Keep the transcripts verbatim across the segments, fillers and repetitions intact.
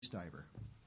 Stiver.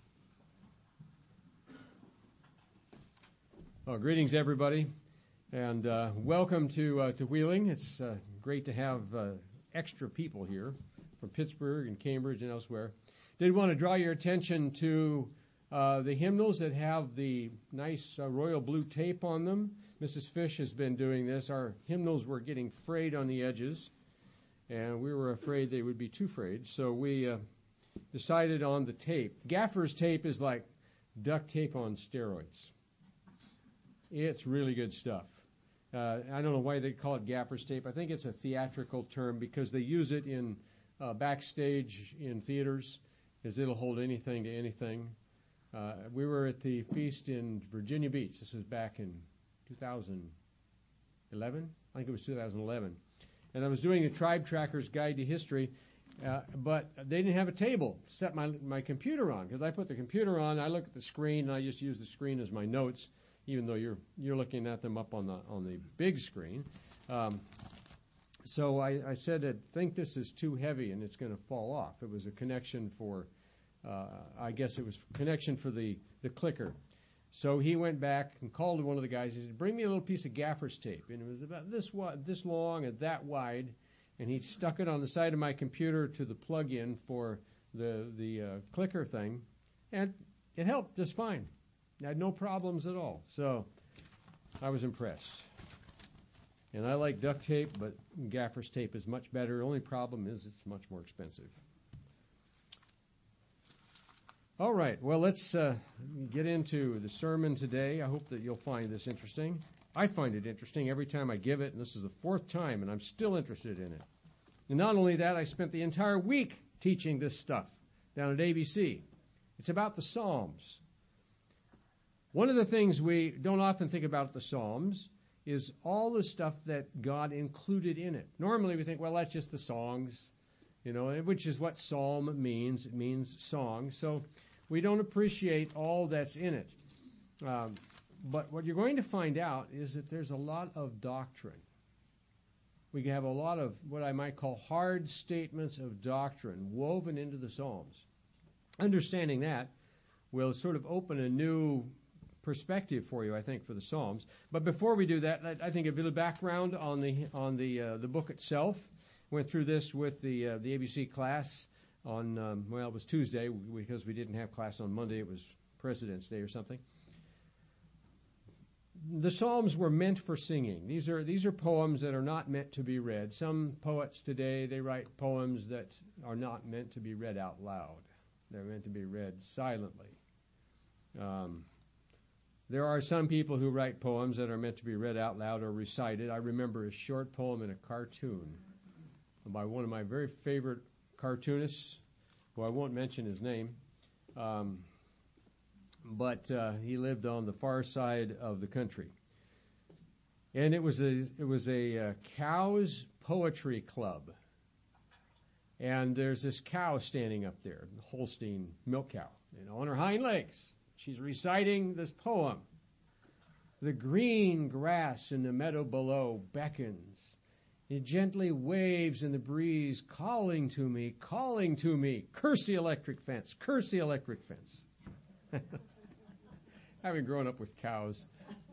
Well, greetings, everybody, and uh, welcome to uh, to Wheeling. It's uh, great to have uh, extra people here from Pittsburgh and Cambridge and elsewhere. Did want to draw your attention to uh, the hymnals that have the nice uh, royal blue tape on them. Missus Fish has been doing this. Our hymnals were getting frayed on the edges, and we were afraid they would be too frayed, so we uh, decided on the tape. Gaffer's tape is like duct tape on steroids. It's really good stuff. Uh, I don't know why they call it gaffer's tape. I think it's a theatrical term because they use it in uh, backstage in theaters, as it'll hold anything to anything. Uh, we were at the feast in Virginia Beach. This was back in two thousand eleven. I think it was two thousand eleven. And I was doing the Tribe Tracker's Guide to History, Uh, but they didn't have a table to set my my computer on, because I put the computer on, I look at the screen, and I just use the screen as my notes, even though you're you're looking at them up on the on the big screen. Um, so I, I said, I think this is too heavy and it's going to fall off. It was a connection for, uh, I guess it was connection for the, the clicker. So he went back and called one of the guys. He said, "Bring me a little piece of gaffer's tape," and it was about this wi- this long and that wide. And he stuck it on the side of my computer to the plug-in for the the uh, clicker thing, and it helped just fine. I had no problems at all. So I was impressed. And I like duct tape, but gaffer's tape is much better. The only problem is it's much more expensive. All right, well, let's uh, get into the sermon today. I hope that you'll find this interesting. I find it interesting every time I give it, and this is the fourth time, and I'm still interested in it. And not only that, I spent the entire week teaching this stuff down at A B C. It's about the Psalms. One of the things we don't often think about the Psalms is all the stuff that God included in it. Normally we think, well, that's just the songs, you know, which is what psalm means. It means song. So we don't appreciate all that's in it. Um, But what you're going to find out is that there's a lot of doctrine. We have a lot of what I might call hard statements of doctrine woven into the Psalms. Understanding that will sort of open a new perspective for you, I think, for the Psalms. But before we do that, I think a bit of background on the on the uh, the book itself. Went through this with the uh, the A B C class on um, well, it was Tuesday because we didn't have class on Monday. It was President's Day or something. The Psalms were meant for singing. These are these are poems that are not meant to be read. Some poets today, they write poems that are not meant to be read out loud. They're meant to be read silently. Um, there are some people who write poems that are meant to be read out loud or recited. I remember a short poem in a cartoon by one of my very favorite cartoonists, who I won't mention his name. Um, But uh, he lived on the far side of the country, and it was a it was a uh, cows poetry club. And there's this cow standing up there, the Holstein milk cow, you know, on her hind legs. She's reciting this poem. The green grass in the meadow below beckons. It gently waves in the breeze, calling to me, calling to me. Curse the electric fence, curse the electric fence. Having grown up with cows,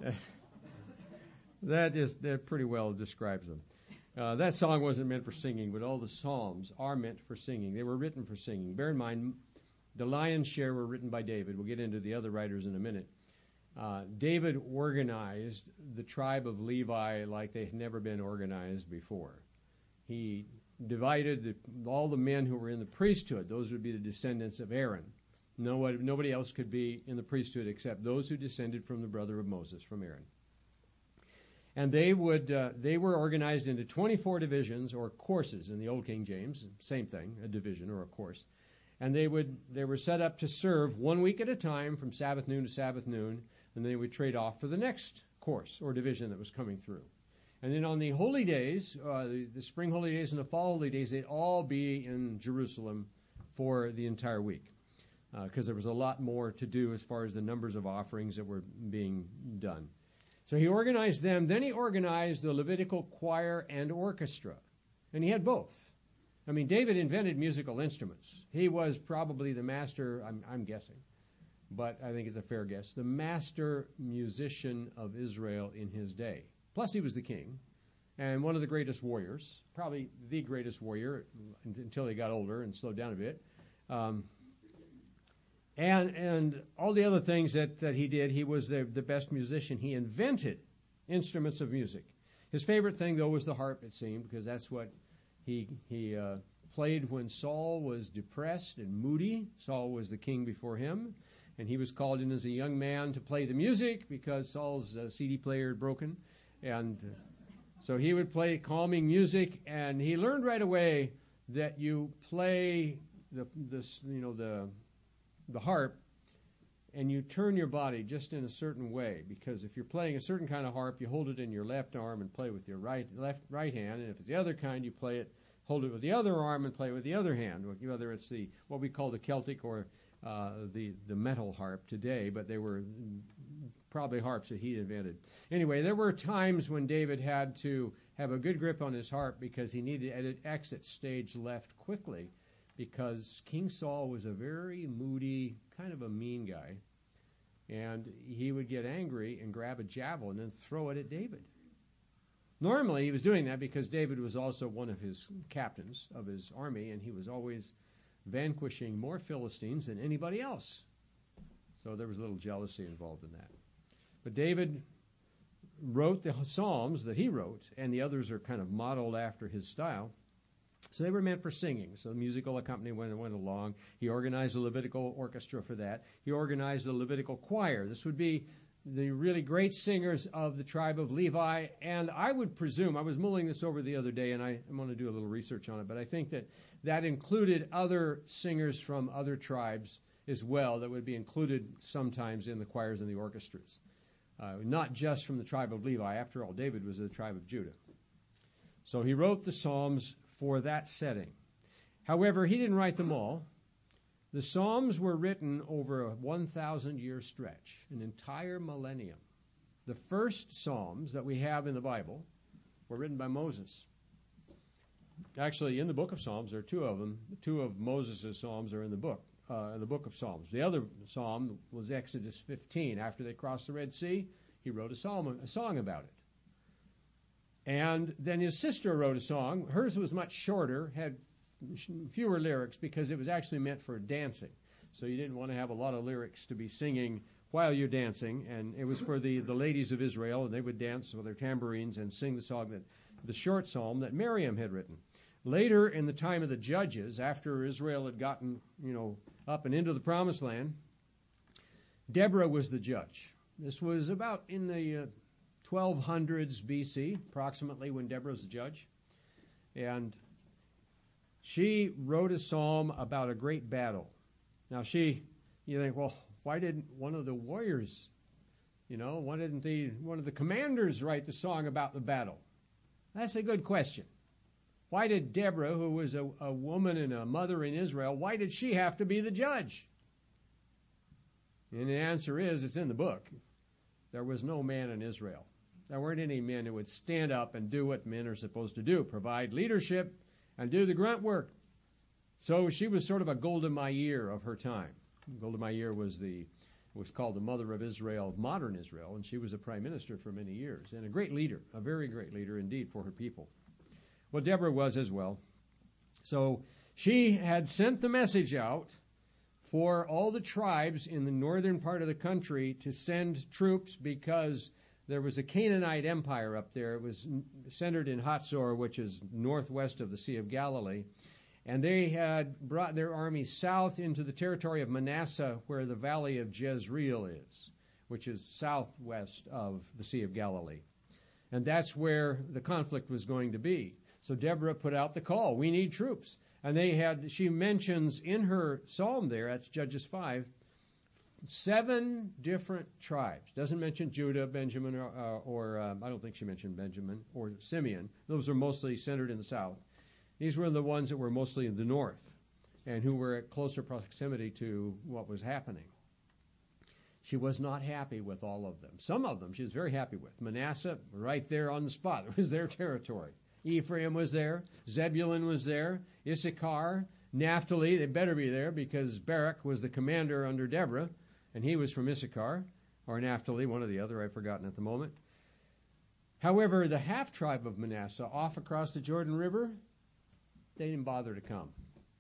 that just that pretty well describes them. Uh, that song wasn't meant for singing, but all the Psalms are meant for singing. They were written for singing. Bear in mind, the lion's share were written by David. We'll get into the other writers in a minute. Uh, David organized the tribe of Levi like they had never been organized before. He divided the, all the men who were in the priesthood. Those would be the descendants of Aaron. No, nobody else could be in the priesthood except those who descended from the brother of Moses, from Aaron. And they would uh, they were organized into twenty-four divisions or courses in the Old King James, same thing, a division or a course. And they would they were set up to serve one week at a time from Sabbath noon to Sabbath noon, and they would trade off for the next course or division that was coming through. And then on the holy days, uh, the, the spring holy days and the fall holy days, they'd all be in Jerusalem for the entire week. Because uh, there was a lot more to do as far as the numbers of offerings that were being done. So he organized them. Then he organized the Levitical choir and orchestra. And he had both. I mean, David invented musical instruments. He was probably the master, I'm, I'm guessing, but I think it's a fair guess, the master musician of Israel in his day. Plus, he was the king and one of the greatest warriors, probably the greatest warrior until he got older and slowed down a bit. Um, and and all the other things that, that he did, he was the, the best musician. He invented instruments of music. His favorite thing, though, was the harp, it seemed, because that's what he he uh, played when Saul was depressed and moody. Saul was the king before him, and he was called in as a young man to play the music because Saul's uh, C D player had broken. And uh, so he would play calming music, and he learned right away that you play the this you know the the harp, and you turn your body just in a certain way, because if you're playing a certain kind of harp, you hold it in your left arm and play with your right left right hand, and if it's the other kind, you play it, hold it with the other arm and play with the other hand, whether it's the what we call the Celtic or uh, the the metal harp today, but they were probably harps that he invented. Anyway, there were times when David had to have a good grip on his harp because he needed to exit stage left quickly, because King Saul was a very moody, kind of a mean guy. And he would get angry and grab a javelin and throw it at David. Normally, he was doing that because David was also one of his captains of his army, and he was always vanquishing more Philistines than anybody else. So there was a little jealousy involved in that. But David wrote the Psalms that he wrote, and the others are kind of modeled after his style. So they were meant for singing. So the musical accompaniment went, went along. He organized a Levitical orchestra for that. He organized a Levitical choir. This would be the really great singers of the tribe of Levi. And I would presume, I was mulling this over the other day, and I, I'm going to do a little research on it, but I think that that included other singers from other tribes as well that would be included sometimes in the choirs and the orchestras. Uh, not just from the tribe of Levi. After all, David was of the tribe of Judah. So he wrote the Psalms for that setting. However, he didn't write them all. The Psalms were written over a one thousand year stretch, an entire millennium. The first Psalms that we have in the Bible were written by Moses. Actually, in the book of Psalms, there are two of them. Two of Moses' Psalms are in the book, uh, in the book of Psalms. The other Psalm was Exodus fifteen. After they crossed the Red Sea, he wrote a psalm, a song about it. And then his sister wrote a song. Hers was much shorter, had fewer lyrics, because it was actually meant for dancing. So you didn't want to have a lot of lyrics to be singing while you're dancing. And it was for the, the ladies of Israel, and they would dance with their tambourines and sing the song, that the short psalm that Miriam had written. Later, in the time of the judges, after Israel had gotten, you know, up and into the promised land, Deborah was the judge. This was about in the uh, twelve hundreds B C, approximately, when Deborah was the judge. And she wrote a psalm about a great battle. Now she, you think, well, why didn't one of the warriors, you know, why didn't the one of the commanders write the song about the battle? That's a good question. Why did Deborah, who was a, a woman and a mother in Israel, why did she have to be the judge? And the answer is, it's in the book. There was no man in Israel. There weren't any men who would stand up and do what men are supposed to do, provide leadership and do the grunt work. So she was sort of a Golda Meir of her time. Golda Meir was the was called the mother of Israel, of modern Israel, and she was a prime minister for many years, and a great leader, a very great leader indeed for her people. Well, Deborah was as well. So she had sent the message out for all the tribes in the northern part of the country to send troops, because there was a Canaanite empire up there. It was centered in Hatzor, which is northwest of the Sea of Galilee. And they had brought their army south into the territory of Manasseh, where the valley of Jezreel is, which is southwest of the Sea of Galilee. And that's where the conflict was going to be. So Deborah put out the call, we need troops. And they had, she mentions in her psalm there, that's Judges five, seven different tribes. Doesn't mention Judah, Benjamin, or, uh, or um, I don't think she mentioned Benjamin, or Simeon. Those are mostly centered in the south. These were the ones that were mostly in the north and who were at closer proximity to what was happening. She was not happy with all of them. Some of them she was very happy with. Manasseh, right there on the spot. It was their territory. Ephraim was there. Zebulun was there. Issachar, Naphtali, they better be there because Barak was the commander under Deborah, and he was from Issachar, or Naphtali, one or the other, I've forgotten at the moment. However, the half-tribe of Manasseh, off across the Jordan River, they didn't bother to come.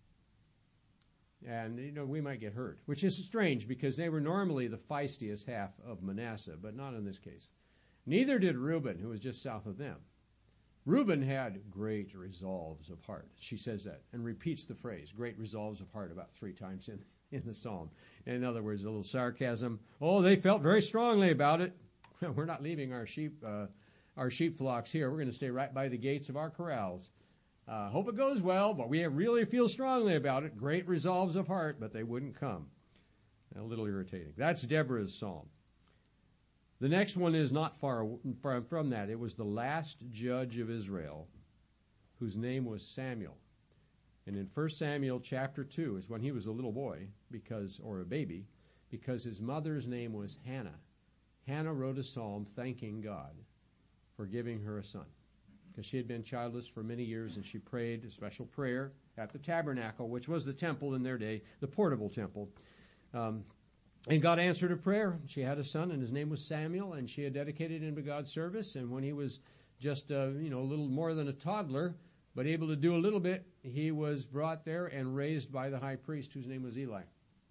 And, you know, we might get hurt, which is strange because they were normally the feistiest half of Manasseh, but not in this case. Neither did Reuben, who was just south of them. Reuben had great resolves of heart. She says that and repeats the phrase, great resolves of heart, about three times in, in the psalm. In other words, a little sarcasm. Oh, they felt very strongly about it. We're not leaving our sheep uh, our sheep flocks here. We're going to stay right by the gates of our corrals. Uh, hope it goes well, but we really feel strongly about it. Great resolves of heart, but they wouldn't come. A little irritating. That's Deborah's psalm. The next one is not far from that. It was the last judge of Israel, whose name was Samuel. And in First Samuel chapter two is when he was a little boy, because or a baby, because his mother's name was Hannah. Hannah wrote a psalm thanking God for giving her a son, because she had been childless for many years, and she prayed a special prayer at the tabernacle, which was the temple in their day, the portable temple. Um, And God answered her prayer. She had a son, and his name was Samuel, and she had dedicated him to God's service. And when he was just, uh, you know, a little more than a toddler, but able to do a little bit, he was brought there and raised by the high priest, whose name was Eli.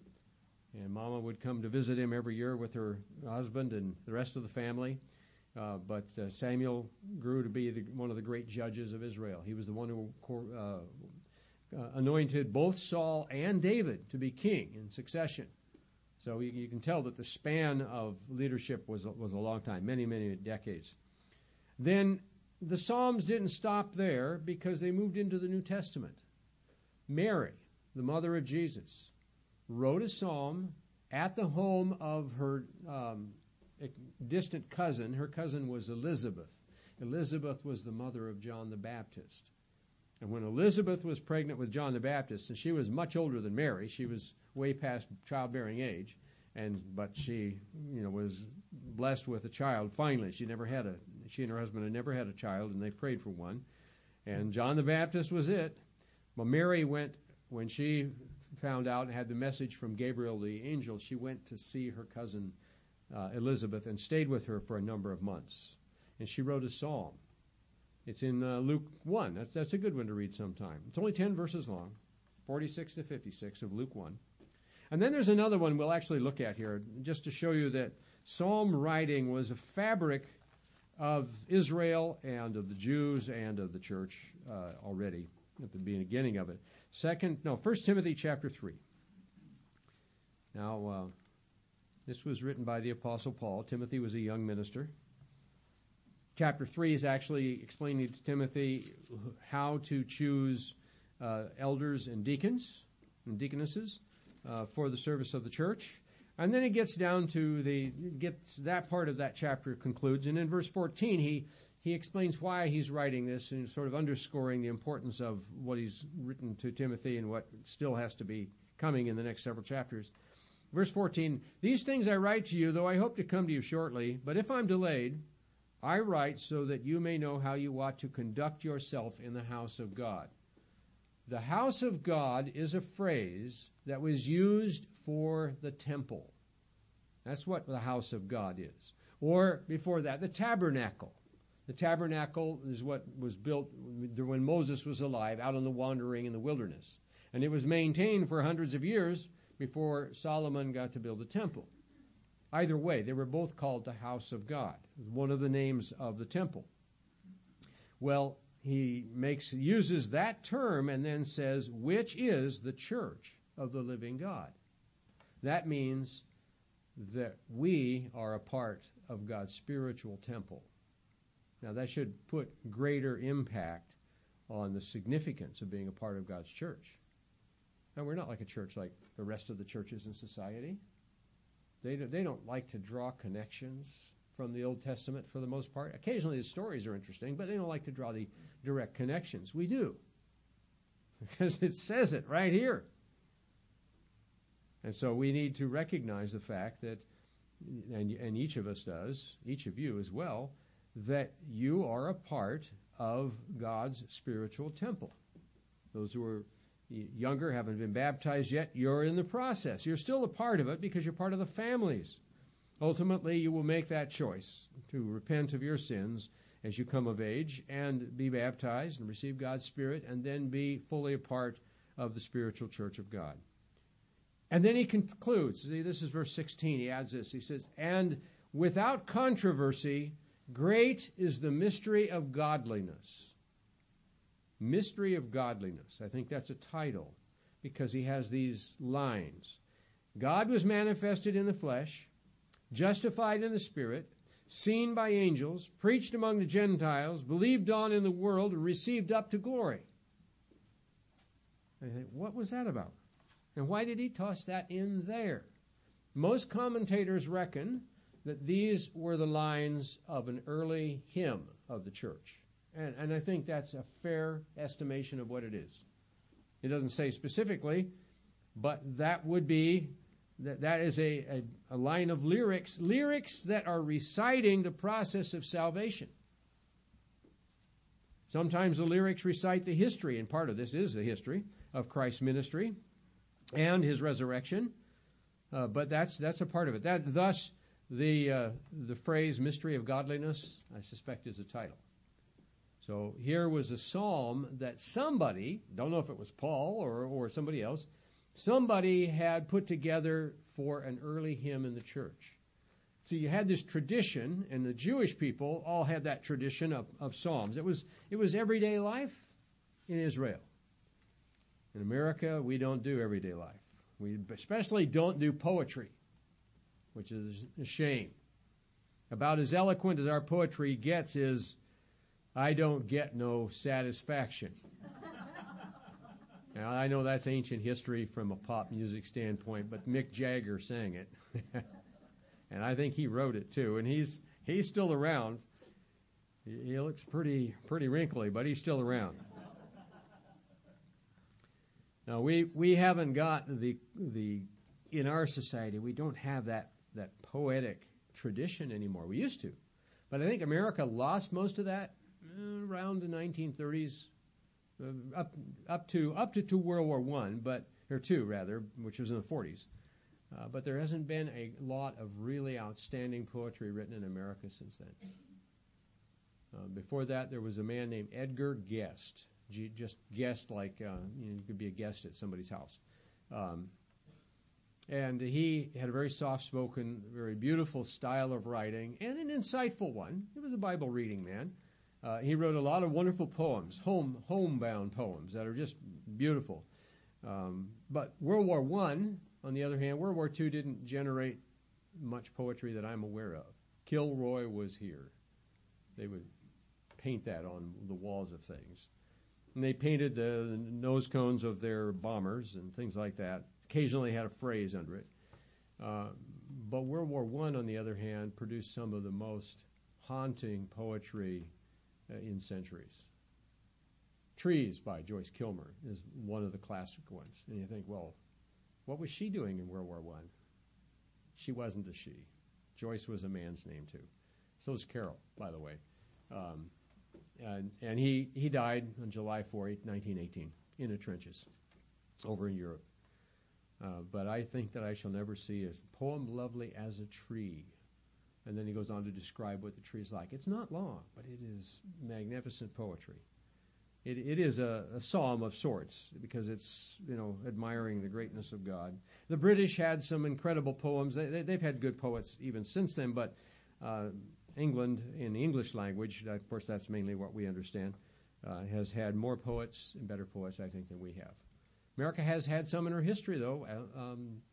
And Mama would come to visit him every year with her husband and the rest of the family. Uh, but uh, Samuel grew to be the, one of the great judges of Israel. He was the one who uh, uh, anointed both Saul and David to be king in succession. So you, you can tell that the span of leadership was, was a long time, many, many decades. Then the Psalms didn't stop there because they moved into the New Testament. Mary, the mother of Jesus, wrote a psalm at the home of her um, distant cousin. Her cousin was Elizabeth. Elizabeth was the mother of John the Baptist. And when Elizabeth was pregnant with John the Baptist, and she was much older than Mary, she was way past childbearing age, and but she, you know, was blessed with a child. Finally, she never had a. She and her husband had never had a child, and they prayed for one. And John the Baptist was it. Well, Mary went when she found out and had the message from Gabriel the angel. She went to see her cousin uh, Elizabeth and stayed with her for a number of months. And she wrote a psalm. It's in uh, Luke one. That's that's a good one to read sometime. It's only ten verses long, forty-six to fifty-six of Luke one. And then there's another one we'll actually look at here, just to show you that psalm writing was a fabric of Israel and of the Jews and of the church uh, already at the beginning of it. Second, no, First Timothy chapter three. Now, uh, this was written by the Apostle Paul. Timothy was a young minister. Chapter three is actually explaining to Timothy how to choose uh, elders and deacons and deaconesses uh, for the service of the church. And then it gets down to the, gets that part of that chapter concludes. And in verse fourteen, he, he explains why he's writing this and sort of underscoring the importance of what he's written to Timothy and what still has to be coming in the next several chapters. Verse fourteen, "These things I write to you, though I hope to come to you shortly, but if I'm delayed, I write so that you may know how you ought to conduct yourself in the house of God." The house of God is a phrase that was used for the temple. That's what the house of God is. Or before that, the tabernacle. The tabernacle is what was built when Moses was alive, out on the wandering in the wilderness. And it was maintained for hundreds of years before Solomon got to build the temple. Either way, they were both called the house of God, one of the names of the temple. Well, he makes uses that term and then says, which is the church of the living God. That means that we are a part of God's spiritual temple. Now, that should put greater impact on the significance of being a part of God's church. And we're not like a church like the rest of the churches in society. They don't, they don't like to draw connections from the Old Testament for the most part. Occasionally the stories are interesting, but they don't like to draw the direct connections. We do. Because it says it right here. And so we need to recognize the fact that, and, and each of us does, each of you as well, that you are a part of God's spiritual temple. Those who are younger, haven't been baptized yet, you're in the process. You're still a part of it because you're part of the families. Ultimately, you will make that choice to repent of your sins as you come of age and be baptized and receive God's Spirit and then be fully a part of the spiritual church of God. And then he concludes. See, this is verse sixteen. He adds this. He says, and without controversy, great is the mystery of godliness. Mystery of godliness. I think that's a title because he has these lines. God was manifested in the flesh, justified in the Spirit, seen by angels, preached among the Gentiles, believed on in the world, and received up to glory. I think, what was that about? And why did he toss that in there? Most commentators reckon that these were the lines of an early hymn of the church. And, and I think that's a fair estimation of what it is. It doesn't say specifically, but that would be, that, that is a, a, a line of lyrics, lyrics that are reciting the process of salvation. Sometimes the lyrics recite the history, and part of this is the history of Christ's ministry and his resurrection. Uh, but that's that's a part of it. That thus the uh, the phrase "mystery of godliness," I suspect, is a title. So here was a psalm that somebody, don't know if it was Paul or or somebody else, somebody had put together for an early hymn in the church. So you had this tradition, and the Jewish people all had that tradition of, of psalms. It was it was everyday life in Israel. In America, we don't do everyday life. We especially don't do poetry, which is a shame. About as eloquent as our poetry gets is, I don't get no satisfaction. Now, I know that's ancient history from a pop music standpoint, but Mick Jagger sang it. And I think he wrote it too. And he's he's still around. He looks pretty pretty wrinkly, but he's still around. Now, we, we haven't got the, the, in our society, we don't have that, that poetic tradition anymore. We used to. But I think America lost most of that uh, around the nineteen thirties, uh, up, up to, up to, to World War One, but, or two rather, which was in the forties. Uh, but there hasn't been a lot of really outstanding poetry written in America since then. Uh, before that, there was a man named Edgar Guest. Just guest like uh, you know, you could be a guest at somebody's house. Um, and he had a very soft-spoken, very beautiful style of writing, and an insightful one. He was a Bible-reading man. Uh, he wrote a lot of wonderful poems, home homebound poems that are just beautiful. Um, but World War One, on the other hand, World War Two didn't generate much poetry that I'm aware of. Kilroy was here. They would paint that on the walls of things. And they painted the nose cones of their bombers and things like that. Occasionally had a phrase under it. Uh, but World War One, on the other hand, produced some of the most haunting poetry uh, in centuries. Trees by Joyce Kilmer is one of the classic ones. And you think, well, what was she doing in World War One? She wasn't a she. Joyce was a man's name, too. So is Carol, by the way. Um, And, and he, he died on July fourth, nineteen eighteen, in the trenches over in Europe. Uh, but I think that I shall never see a poem lovely as a tree. And then he goes on to describe what the tree is like. It's not long, but it is magnificent poetry. It, it is a, a psalm of sorts because it's, you know, admiring the greatness of God. The British had some incredible poems. They, they, they've had good poets even since then, but uh, England, in the English language, of course that's mainly what we understand, uh, has had more poets and better poets, I think, than we have. America has had some in her history, though. Uh, um,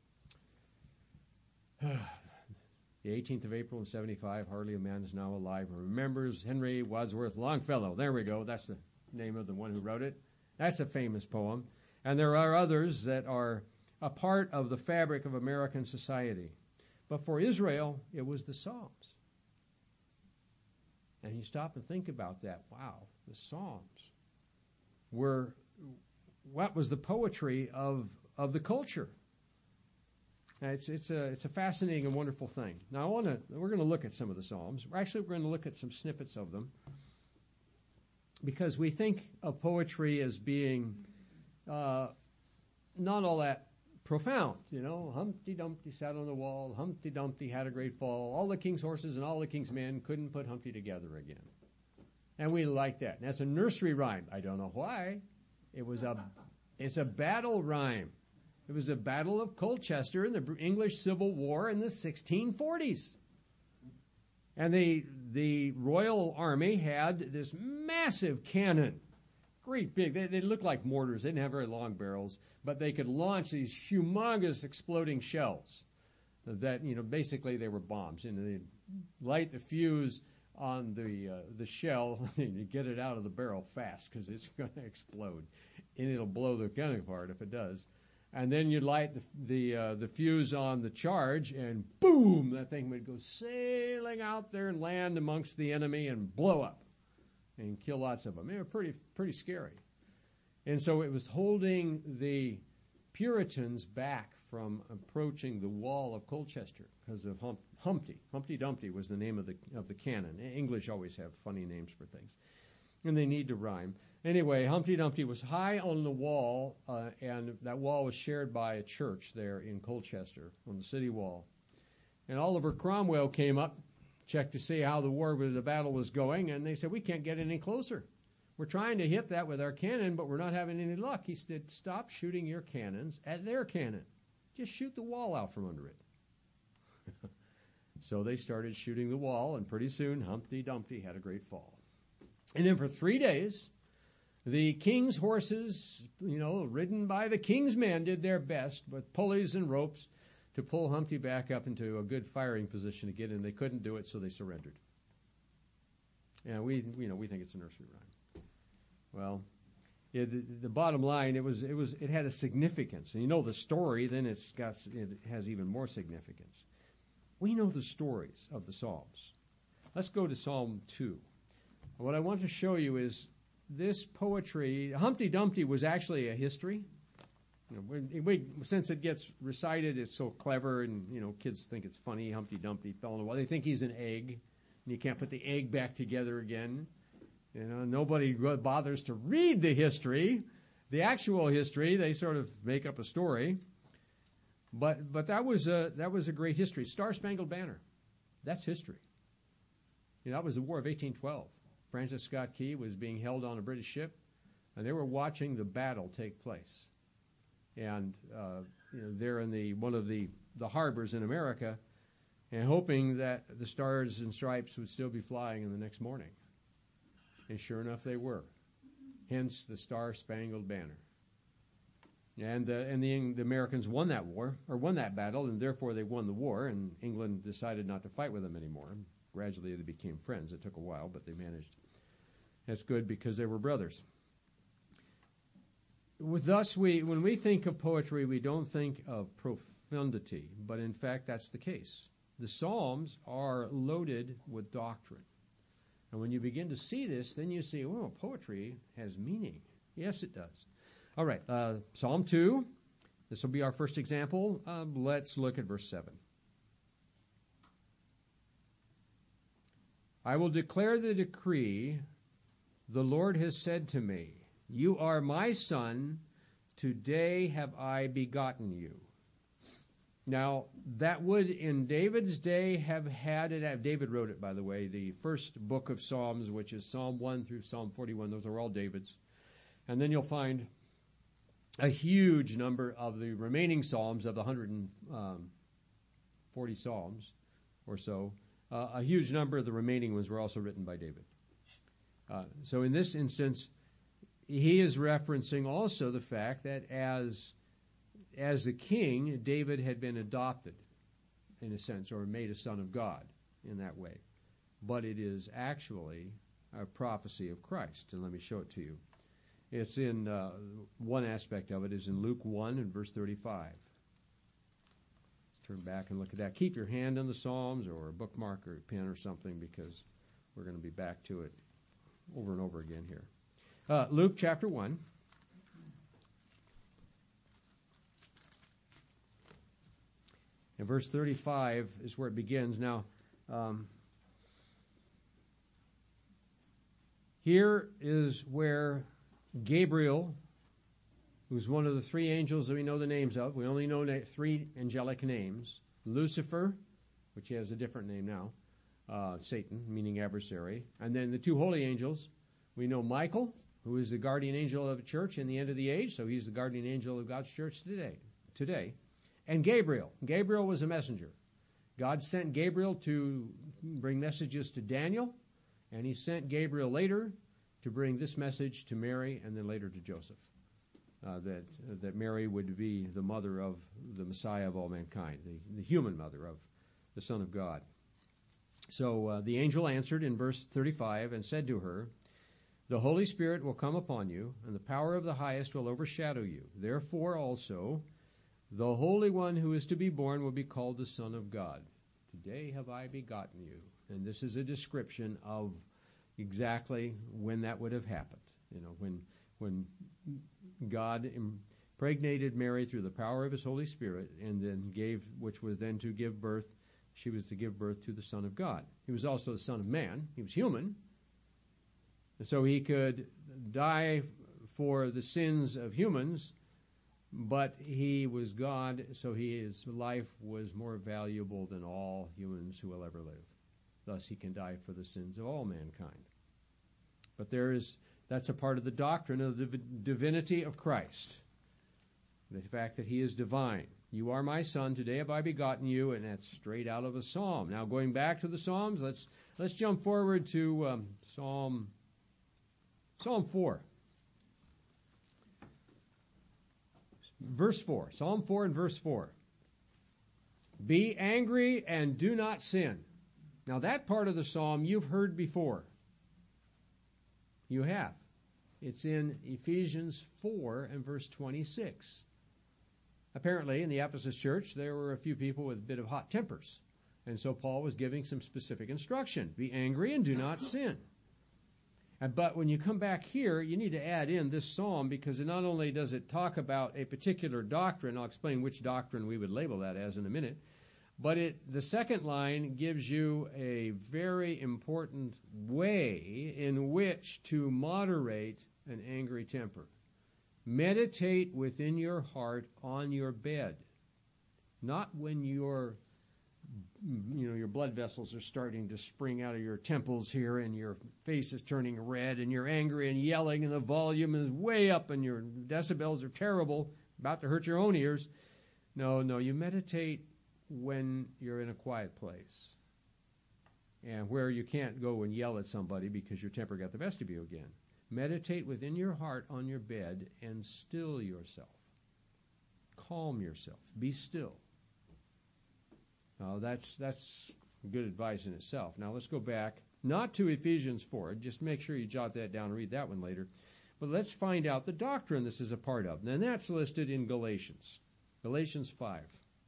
the eighteenth of April in seventy-five, hardly a man is now alive who remembers Henry Wadsworth Longfellow. There we go. That's the name of the one who wrote it. That's a famous poem. And there are others that are a part of the fabric of American society. But for Israel, it was the Psalms. And you stop and think about that. Wow, the Psalms were, what was the poetry of, of the culture? Now it's it's a it's a fascinating and wonderful thing. Now I want to we're going to look at some of the Psalms. Actually, we're going to look at some snippets of them. because we think of poetry as being uh, not all that profound. You know, Humpty Dumpty sat on the wall, Humpty Dumpty had a great fall, all the king's horses and all the king's men couldn't put Humpty together again. And we like that. And that's a nursery rhyme. I don't know why. It was a, it's a battle rhyme. It was a battle of Colchester in the English Civil War in the sixteen forties. And the, the Royal Army had this massive cannon. Great big. They, they looked like mortars. They didn't have very long barrels, but they could launch these humongous exploding shells that, you know, basically they were bombs. And they'd light the fuse on the uh, the shell and you get it out of the barrel fast because it's going to explode. And it'll blow the gun apart if it does. And then you light the the, uh, the fuse on the charge, and boom, that thing would go sailing out there and land amongst the enemy and blow up and kill lots of them. They were pretty pretty scary. And so it was holding the Puritans back from approaching the wall of Colchester because of Hump, Humpty. Humpty Dumpty was the name of the of the cannon. English always have funny names for things. And they need to rhyme. Anyway, Humpty Dumpty was high on the wall, uh, and that wall was shared by a church there in Colchester on the city wall. And Oliver Cromwell came up, checked to see how the war, the battle was going, and they said, we can't get any closer. We're trying to hit that with our cannon, but we're not having any luck. He said, stop shooting your cannons at their cannon. Just shoot the wall out from under it. So they started shooting the wall, and pretty soon Humpty Dumpty had a great fall. And then for three days, the king's horses, you know, ridden by the king's men, did their best with pulleys and ropes to pull Humpty back up into a good firing position again, and they couldn't do it, so they surrendered. And we, you know, we think it's a nursery rhyme. Well, it, the, the bottom line, it was, it was, it had a significance. And you know the story, then it's got, it has even more significance. We know the stories of the Psalms. Let's go to Psalm two. What I want to show you is this poetry. Humpty Dumpty was actually a history. You know, we, we, since it gets recited, it's so clever, and you know, kids think it's funny. Humpty Dumpty fell in the water. They think he's an egg, and you can't put the egg back together again. You know, nobody bothers to read the history, the actual history. They sort of make up a story. But but that was a that was a great history. Star Spangled Banner, that's history. You know, that was the War of eighteen twelve. Francis Scott Key was being held on a British ship, and they were watching the battle take place. And uh, you know, they're in the one of the, the harbors in America, and hoping that the stars and stripes would still be flying in the next morning. And sure enough, they were. Hence the Star Spangled Banner. And, uh, and the, the Americans won that war, or won that battle, and therefore they won the war, and England decided not to fight with them anymore. And gradually they became friends. It took a while, but they managed. That's good because they were brothers. With us, we, when we think of poetry, we don't think of profundity, but in fact that's the case. The Psalms are loaded with doctrine. And when you begin to see this, then you see, oh, poetry has meaning. Yes, it does. All right, uh, Psalm two. This will be our first example. Um, let's look at verse seven. I will declare the decree. The Lord has said to me, you are my son. Today have I begotten you. Now, that would in David's day have had it. David wrote it, by the way, the first book of Psalms, which is Psalm one through Psalm forty-one. Those are all David's. And then you'll find a huge number of the remaining Psalms of the one hundred forty Psalms or so. Uh, a huge number of the remaining ones were also written by David. Uh, so in this instance, he is referencing also the fact that as as the king, David had been adopted, in a sense, or made a son of God in that way. But it is actually a prophecy of Christ. And let me show it to you. It's in, uh, one aspect of it is in Luke one and verse thirty-five. Let's turn back and look at that. Keep your hand on the Psalms or a bookmark or a pen or something, because we're going to be back to it over and over again here. Uh, Luke chapter one. And verse thirty-five is where it begins. Now, um, Here is where Gabriel, who's one of the three angels that we know the names of, we only know na- three angelic names, Lucifer, which has a different name now, uh, Satan, meaning adversary, and then the two holy angels. We know Michael, who is the guardian angel of the church in the end of the age, so he's the guardian angel of God's church today. Today, and Gabriel. Gabriel was a messenger. God sent Gabriel to bring messages to Daniel, and he sent Gabriel later to bring this message to Mary and then later to Joseph, uh, that uh, that Mary would be the mother of the Messiah of all mankind, the, the human mother of the Son of God. So uh, the angel answered in verse thirty-five and said to her, "The Holy Spirit will come upon you, and the power of the highest will overshadow you. Therefore also the Holy One who is to be born will be called the Son of God. Today have I begotten you." And this is a description of exactly when that would have happened. You know, when when God impregnated Mary through the power of his Holy Spirit, and then gave, which was then to give birth, she was to give birth to the Son of God. He was also the Son of Man. He was human. And so he could die for the sins of humans, but he was God, so he, his life was more valuable than all humans who will ever live. Thus he can die for the sins of all mankind. But there is, that's a part of the doctrine of the divinity of Christ. The fact that he is divine. You are my son, today have I begotten you, and that's straight out of a psalm. Now going back to the Psalms, let's let's jump forward to um, Psalm Psalm four. Verse four. Psalm four and verse four. Be angry and do not sin. Now that part of the psalm you've heard before. You have. It's in Ephesians four and verse twenty-six. Apparently, in the Ephesus church, there were a few people with a bit of hot tempers. And so Paul was giving some specific instruction. Be angry and do not sin. And, but when you come back here, you need to add in this psalm, because it not only does it talk about a particular doctrine, I'll explain which doctrine we would label that as in a minute, but it, the second line gives you a very important way in which to moderate an angry temper. Meditate within your heart on your bed, not when your, you know, your blood vessels are starting to spring out of your temples here, and your face is turning red, and you're angry and yelling, and the volume is way up, and your decibels are terrible, about to hurt your own ears. No, no, you meditate when you're in a quiet place, and where you can't go and yell at somebody because your temper got the best of you again. Meditate within your heart on your bed and still yourself. Calm yourself. Be still. Now, that's that's good advice in itself. Now, let's go back, not to Ephesians four. Just make sure you jot that down and read that one later. But let's find out the doctrine this is a part of. And that's listed in Galatians. Galatians five.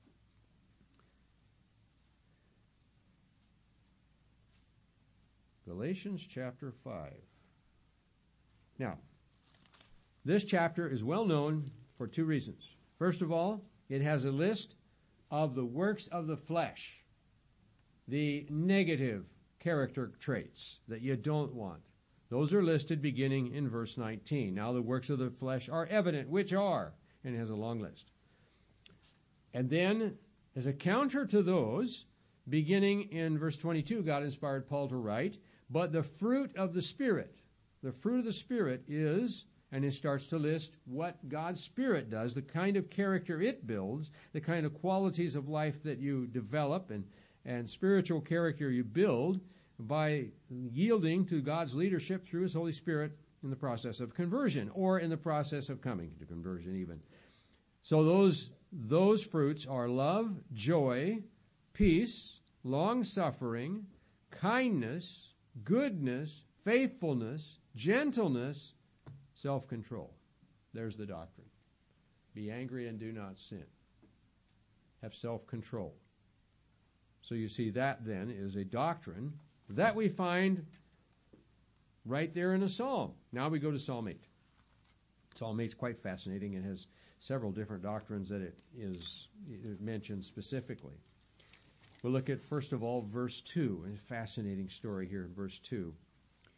Galatians chapter five. Now, this chapter is well known for two reasons. First of all, it has a list of the works of the flesh, the negative character traits that you don't want. Those are listed beginning in verse nineteen. Now the works of the flesh are evident, which are, and it has a long list. And then, as a counter to those, beginning in verse twenty-two, God inspired Paul to write, but the fruit of the Spirit. The fruit of the Spirit is, and it starts to list what God's Spirit does, the kind of character it builds, the kind of qualities of life that you develop, and, and spiritual character you build by yielding to God's leadership through His Holy Spirit in the process of conversion, or in the process of coming to conversion even. So those, those fruits are love, joy, peace, long-suffering, kindness, goodness, faithfulness, gentleness, self-control. There's the doctrine. Be angry and do not sin. Have self-control. So you see, that then is a doctrine that we find right there in a psalm. Now we go to Psalm eight. Psalm eight is quite fascinating and has several different doctrines that it is it mentions specifically. We'll look at, first of all, verse two. A fascinating story here in verse two.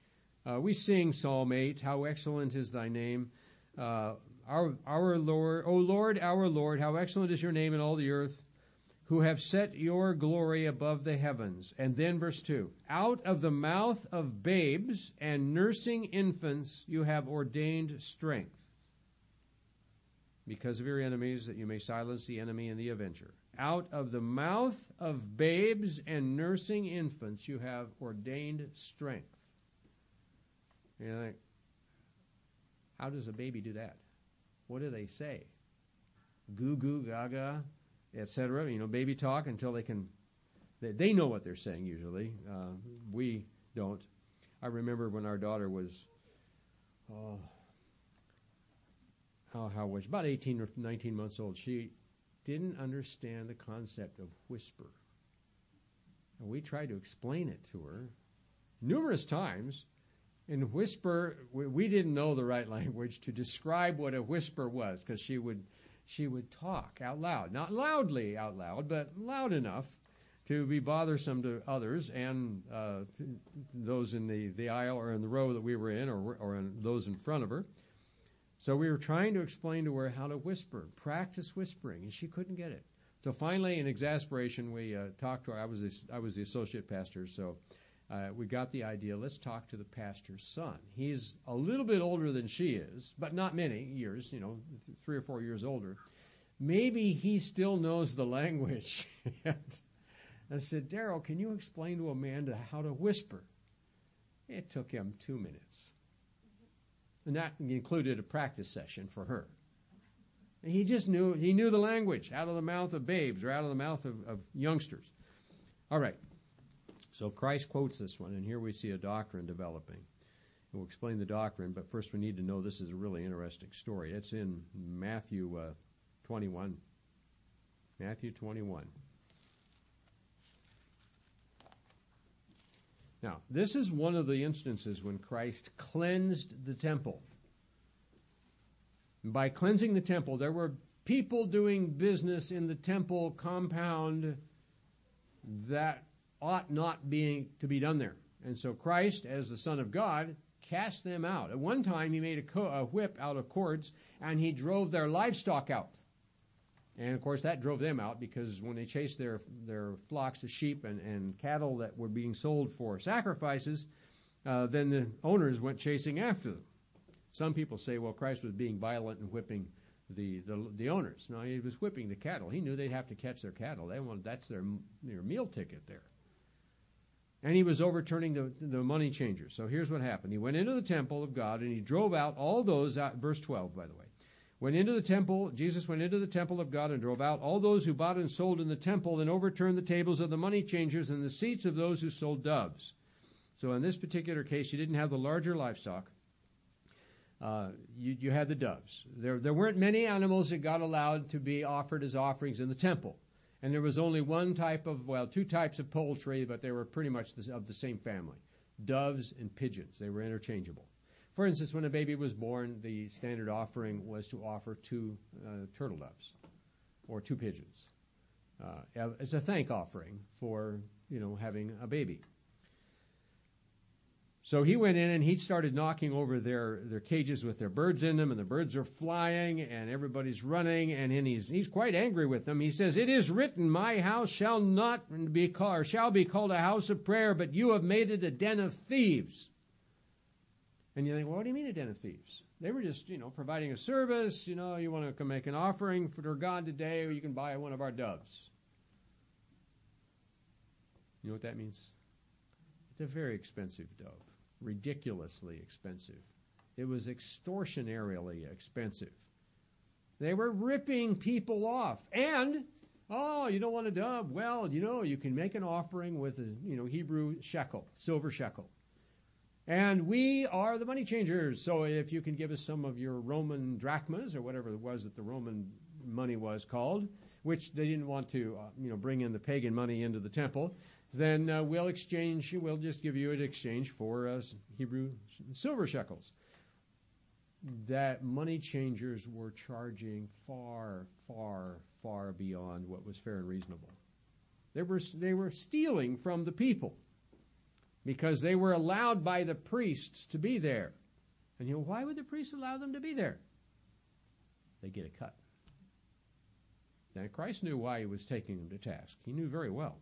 Uh, we sing Psalm eight, how excellent is thy name. Uh, our, our Lord, O Lord, our Lord, how excellent is your name in all the earth, who have set your glory above the heavens. And then verse two, out of the mouth of babes and nursing infants you have ordained strength, because of your enemies, that you may silence the enemy and the avenger. Out of the mouth of babes and nursing infants you have ordained strength. And you're like, how does a baby do that? What do they say? Goo goo gaga, et cetera. You know, baby talk until they can. They, they know what they're saying usually. Uh, we don't. I remember when our daughter was, oh, how how was about eighteen or nineteen months old. She didn't understand the concept of whisper, and we tried to explain it to her numerous times. In whisper, we, we didn't know the right language to describe what a whisper was, because she would she would talk out loud, not loudly out loud, but loud enough to be bothersome to others and uh, to those in the, the aisle or in the row that we were in, or or in those in front of her. So we were trying to explain to her how to whisper, practice whispering, and she couldn't get it. So finally, in exasperation, we uh, talked to her. I was the, I was the associate pastor, so. Uh, we got the idea, let's talk to the pastor's son. He's a little bit older than she is, but not many years, you know, th- three or four years older. Maybe he still knows the language. I said, Daryl, can you explain to Amanda how to whisper? It took him two minutes. And that included a practice session for her. And he just knew, he knew the language out of the mouth of babes or out of the mouth of, of youngsters. All right. So Christ quotes this one, and here we see a doctrine developing. We'll explain the doctrine, but first we need to know this is a really interesting story. It's in Matthew uh, twenty-one. Matthew twenty-one. Now, this is one of the instances when Christ cleansed the temple. And by cleansing the temple, there were people doing business in the temple compound that ought not being to be done there. And so Christ, as the Son of God, cast them out. At one time, he made a, co- a whip out of cords, and he drove their livestock out. And, of course, that drove them out, because when they chased their, their flocks of sheep and, and cattle that were being sold for sacrifices, uh, then the owners went chasing after them. Some people say, well, Christ was being violent and whipping the, the, the owners. No, he was whipping the cattle. He knew they'd have to catch their cattle. They wanted, that's their, their meal ticket there. And he was overturning the, the money changers. So here's what happened. He went into the temple of God, and he drove out all those, out, verse twelve, by the way. Went into the temple, Jesus went into the temple of God and drove out all those who bought and sold in the temple, and overturned the tables of the money changers and the seats of those who sold doves. So in this particular case, you didn't have the larger livestock. Uh, you, you had the doves. There, there weren't many animals that got allowed to be offered as offerings in the temple. And there was only one type of, well, two types of poultry, but they were pretty much the, of the same family. Doves and pigeons. They were interchangeable. For instance, when a baby was born, the standard offering was to offer two uh, turtle doves or two pigeons uh, as a thank offering for, you know, having a baby. So he went in and he started knocking over their, their cages with their birds in them, and the birds are flying, and everybody's running, and then he's he's quite angry with them. He says, "It is written, my house shall not be called, or shall be called a house of prayer, but you have made it a den of thieves." And you think, well, what do you mean a den of thieves? They were just, you know, providing a service. You know, you want to come make an offering for God today, or you can buy one of our doves. You know what that means? It's a very expensive dove. Ridiculously expensive. It was extortionarily expensive. They were ripping people off. And, oh, you don't want a dove? Well, you know, you can make an offering with a, you know, Hebrew shekel, silver shekel. And we are the money changers. So if you can give us some of your Roman drachmas, or whatever it was that the Roman money was called, which they didn't want to, uh, you know, bring in the pagan money into the temple, then uh, we'll exchange, we'll just give you an exchange for uh, Hebrew silver shekels. That money changers were charging far, far, far beyond what was fair and reasonable. They were, they were stealing from the people. because they were allowed by the priests to be there. And you know, why would the priests allow them to be there? They get a cut. Now, Christ knew why he was taking them to task. He knew very well.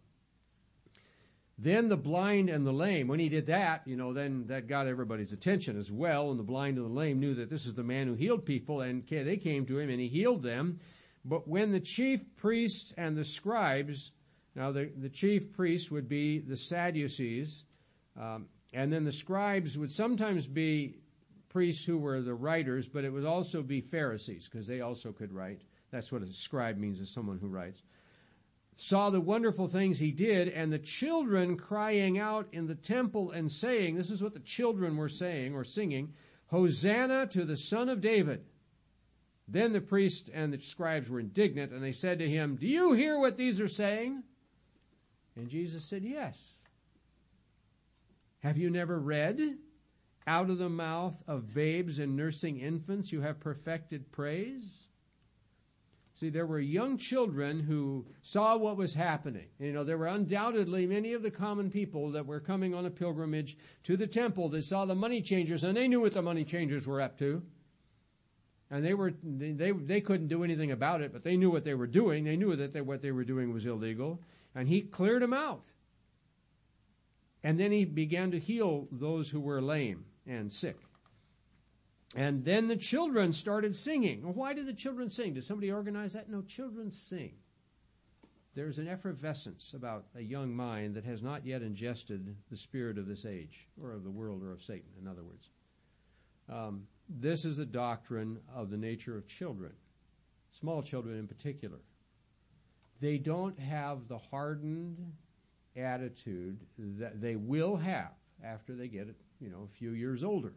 Then the blind and the lame, when he did that, you know, then that got everybody's attention as well. And the blind and the lame knew that this is the man who healed people, and they came to him and he healed them. But when the chief priests and the scribes, now the, the chief priests would be the Sadducees, um, and then the scribes would sometimes be priests who were the writers, but it would also be Pharisees, because they also could write. That's what a scribe means, is someone who writes. Saw the wonderful things he did, and the children crying out in the temple and saying, this is what the children were saying or singing, Hosanna to the Son of David. Then the priests and the scribes were indignant, and they said to him, do you hear what these are saying? And Jesus said, yes. Have you never read, out of the mouth of babes and nursing infants you have perfected praise? See, there were young children who saw what was happening. You know, there were undoubtedly many of the common people that were coming on a pilgrimage to the temple that saw the money changers, and they knew what the money changers were up to. And they were they they couldn't do anything about it, but they knew what they were doing. They knew that they, what they were doing was illegal, and he cleared them out. And then he began to heal those who were lame and sick. And then the children started singing. Well, why did the children sing? Did somebody organize that? No, children sing. There's an effervescence about a young mind that has not yet ingested the spirit of this age, or of the world, or of Satan, in other words. Um, this is a doctrine of the nature of children, small children in particular. They don't have the hardened attitude that they will have after they get, you know, a few years older.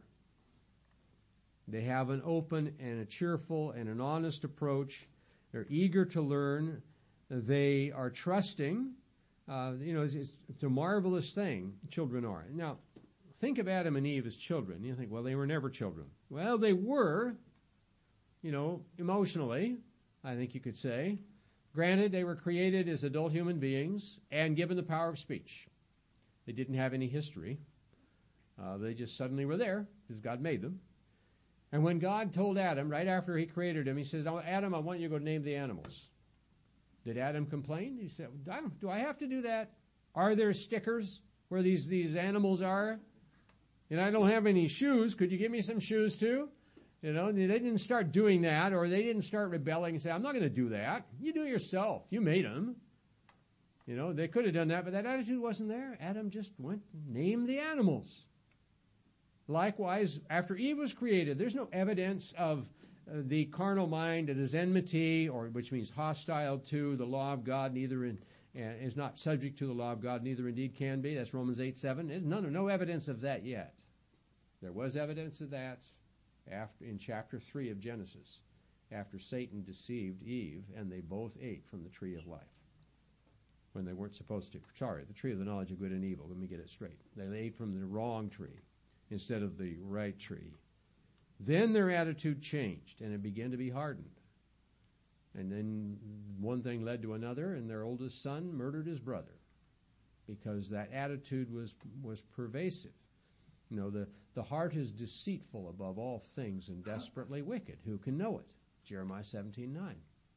They have an open and a cheerful and an honest approach. They're eager to learn. They are trusting. Uh, you know, it's, it's a marvelous thing, children are. Now, think of Adam and Eve as children. You think, well, they were never children. Well, they were, you know, emotionally, I think you could say. Granted, they were created as adult human beings and given the power of speech. They didn't have any history. Uh, they just suddenly were there because God made them. And when God told Adam, right after he created him, he says, oh, Adam, I want you to go name the animals. Did Adam complain? He said, do I have to do that? Are there stickers where these, these animals are? And I don't have any shoes. Could you give me some shoes too? You know, they didn't start doing that, or they didn't start rebelling and say, I'm not going to do that. You do it yourself. You made them. You know, they could have done that, but that attitude wasn't there. Adam just went and named the animals. Likewise, after Eve was created, there's no evidence of uh, the carnal mind that is enmity, or which means hostile to the law of God, neither in, uh, is not subject to the law of God, neither indeed can be. That's Romans eight seven. There's none, no evidence of that yet. There was evidence of that after in chapter three of Genesis, after Satan deceived Eve, and they both ate from the tree of life when they weren't supposed to. Sorry, the tree of the knowledge of good and evil. Let me get it straight. They ate from the wrong tree instead of the right tree. Then their attitude changed, and it began to be hardened. And then one thing led to another, and their oldest son murdered his brother because that attitude was was pervasive. You know, the, the heart is deceitful above all things and desperately wicked. Who can know it? Jeremiah seventeen nine.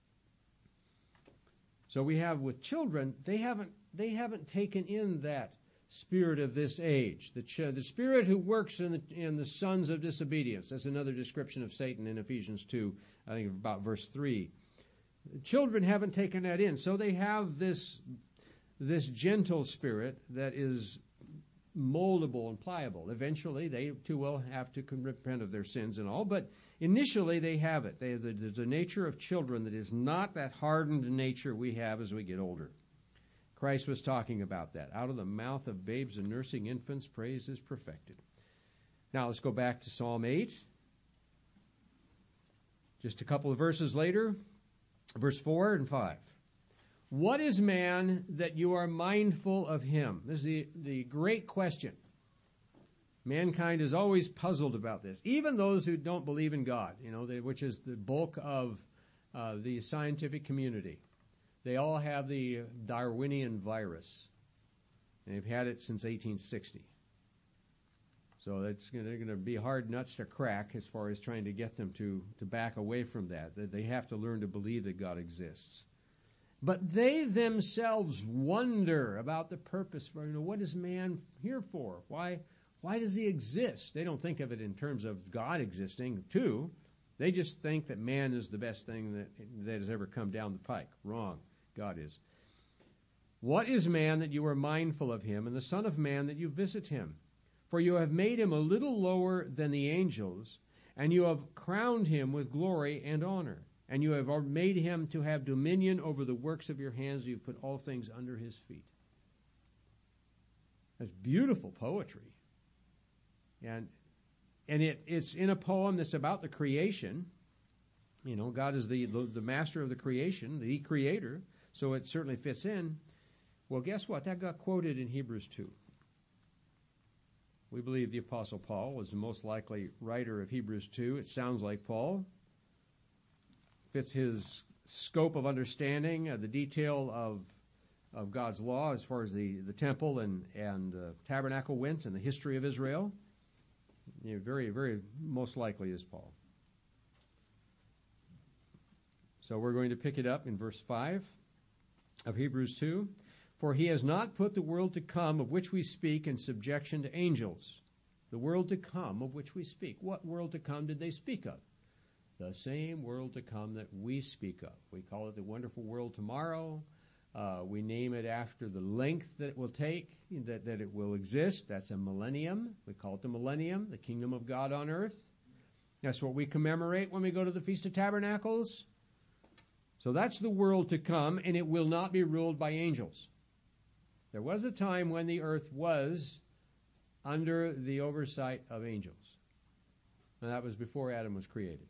So we have with children, they haven't they haven't taken in that spirit of this age, the ch- the spirit who works in the, in the sons of disobedience. That's another description of Satan in Ephesians two, I think about verse three. Children haven't taken that in, so they have this this gentle spirit that is moldable and pliable. Eventually, they too will have to repent of their sins and all, but initially they have it. They have the, the nature of children that is not that hardened nature we have as we get older. Christ was talking about that. Out of the mouth of babes and nursing infants, praise is perfected. Now let's go back to Psalm eight. Just a couple of verses later, verse four and five. What is man that you are mindful of him? This is the, the great question. Mankind is always puzzled about this. Even those who don't believe in God, you know, they, which is the bulk of uh, the scientific community. They all have the Darwinian virus. And they've had it since eighteen sixty. So that's gonna, they're going to be hard nuts to crack as far as trying to get them to, to back away from that. That they have to learn to believe that God exists. But they themselves wonder about the purpose for, you know, what is man here for? Why, why does he exist? They don't think of it in terms of God existing, too. They just think that man is the best thing that, that has ever come down the pike. Wrong. God is. What is man that you are mindful of him, and the Son of Man that you visit him? For you have made him a little lower than the angels, and you have crowned him with glory and honor. And you have made him to have dominion over the works of your hands. You've put all things under his feet. That's beautiful poetry. And and it, it's in a poem that's about the creation. You know, God is the, the, the master of the creation, the creator, so it certainly fits in. Well, guess what? That got quoted in Hebrews two. We believe the Apostle Paul was the most likely writer of Hebrews two. It sounds like Paul. Fits his scope of understanding, uh, the detail of of God's law as far as the, the temple and, and uh, tabernacle went and the history of Israel. You know, very, very most likely is Paul. So we're going to pick it up in verse five of Hebrews two. For he has not put the world to come of which we speak in subjection to angels. The world to come of which we speak. What world to come did they speak of? The same world to come that we speak of. We call it the wonderful world tomorrow. Uh, we name it after the length that it will take, that, that it will exist. That's a millennium. We call it the millennium, the kingdom of God on earth. That's what we commemorate when we go to the Feast of Tabernacles. So that's the world to come, and it will not be ruled by angels. There was a time when the earth was under the oversight of angels. And that was before Adam was created.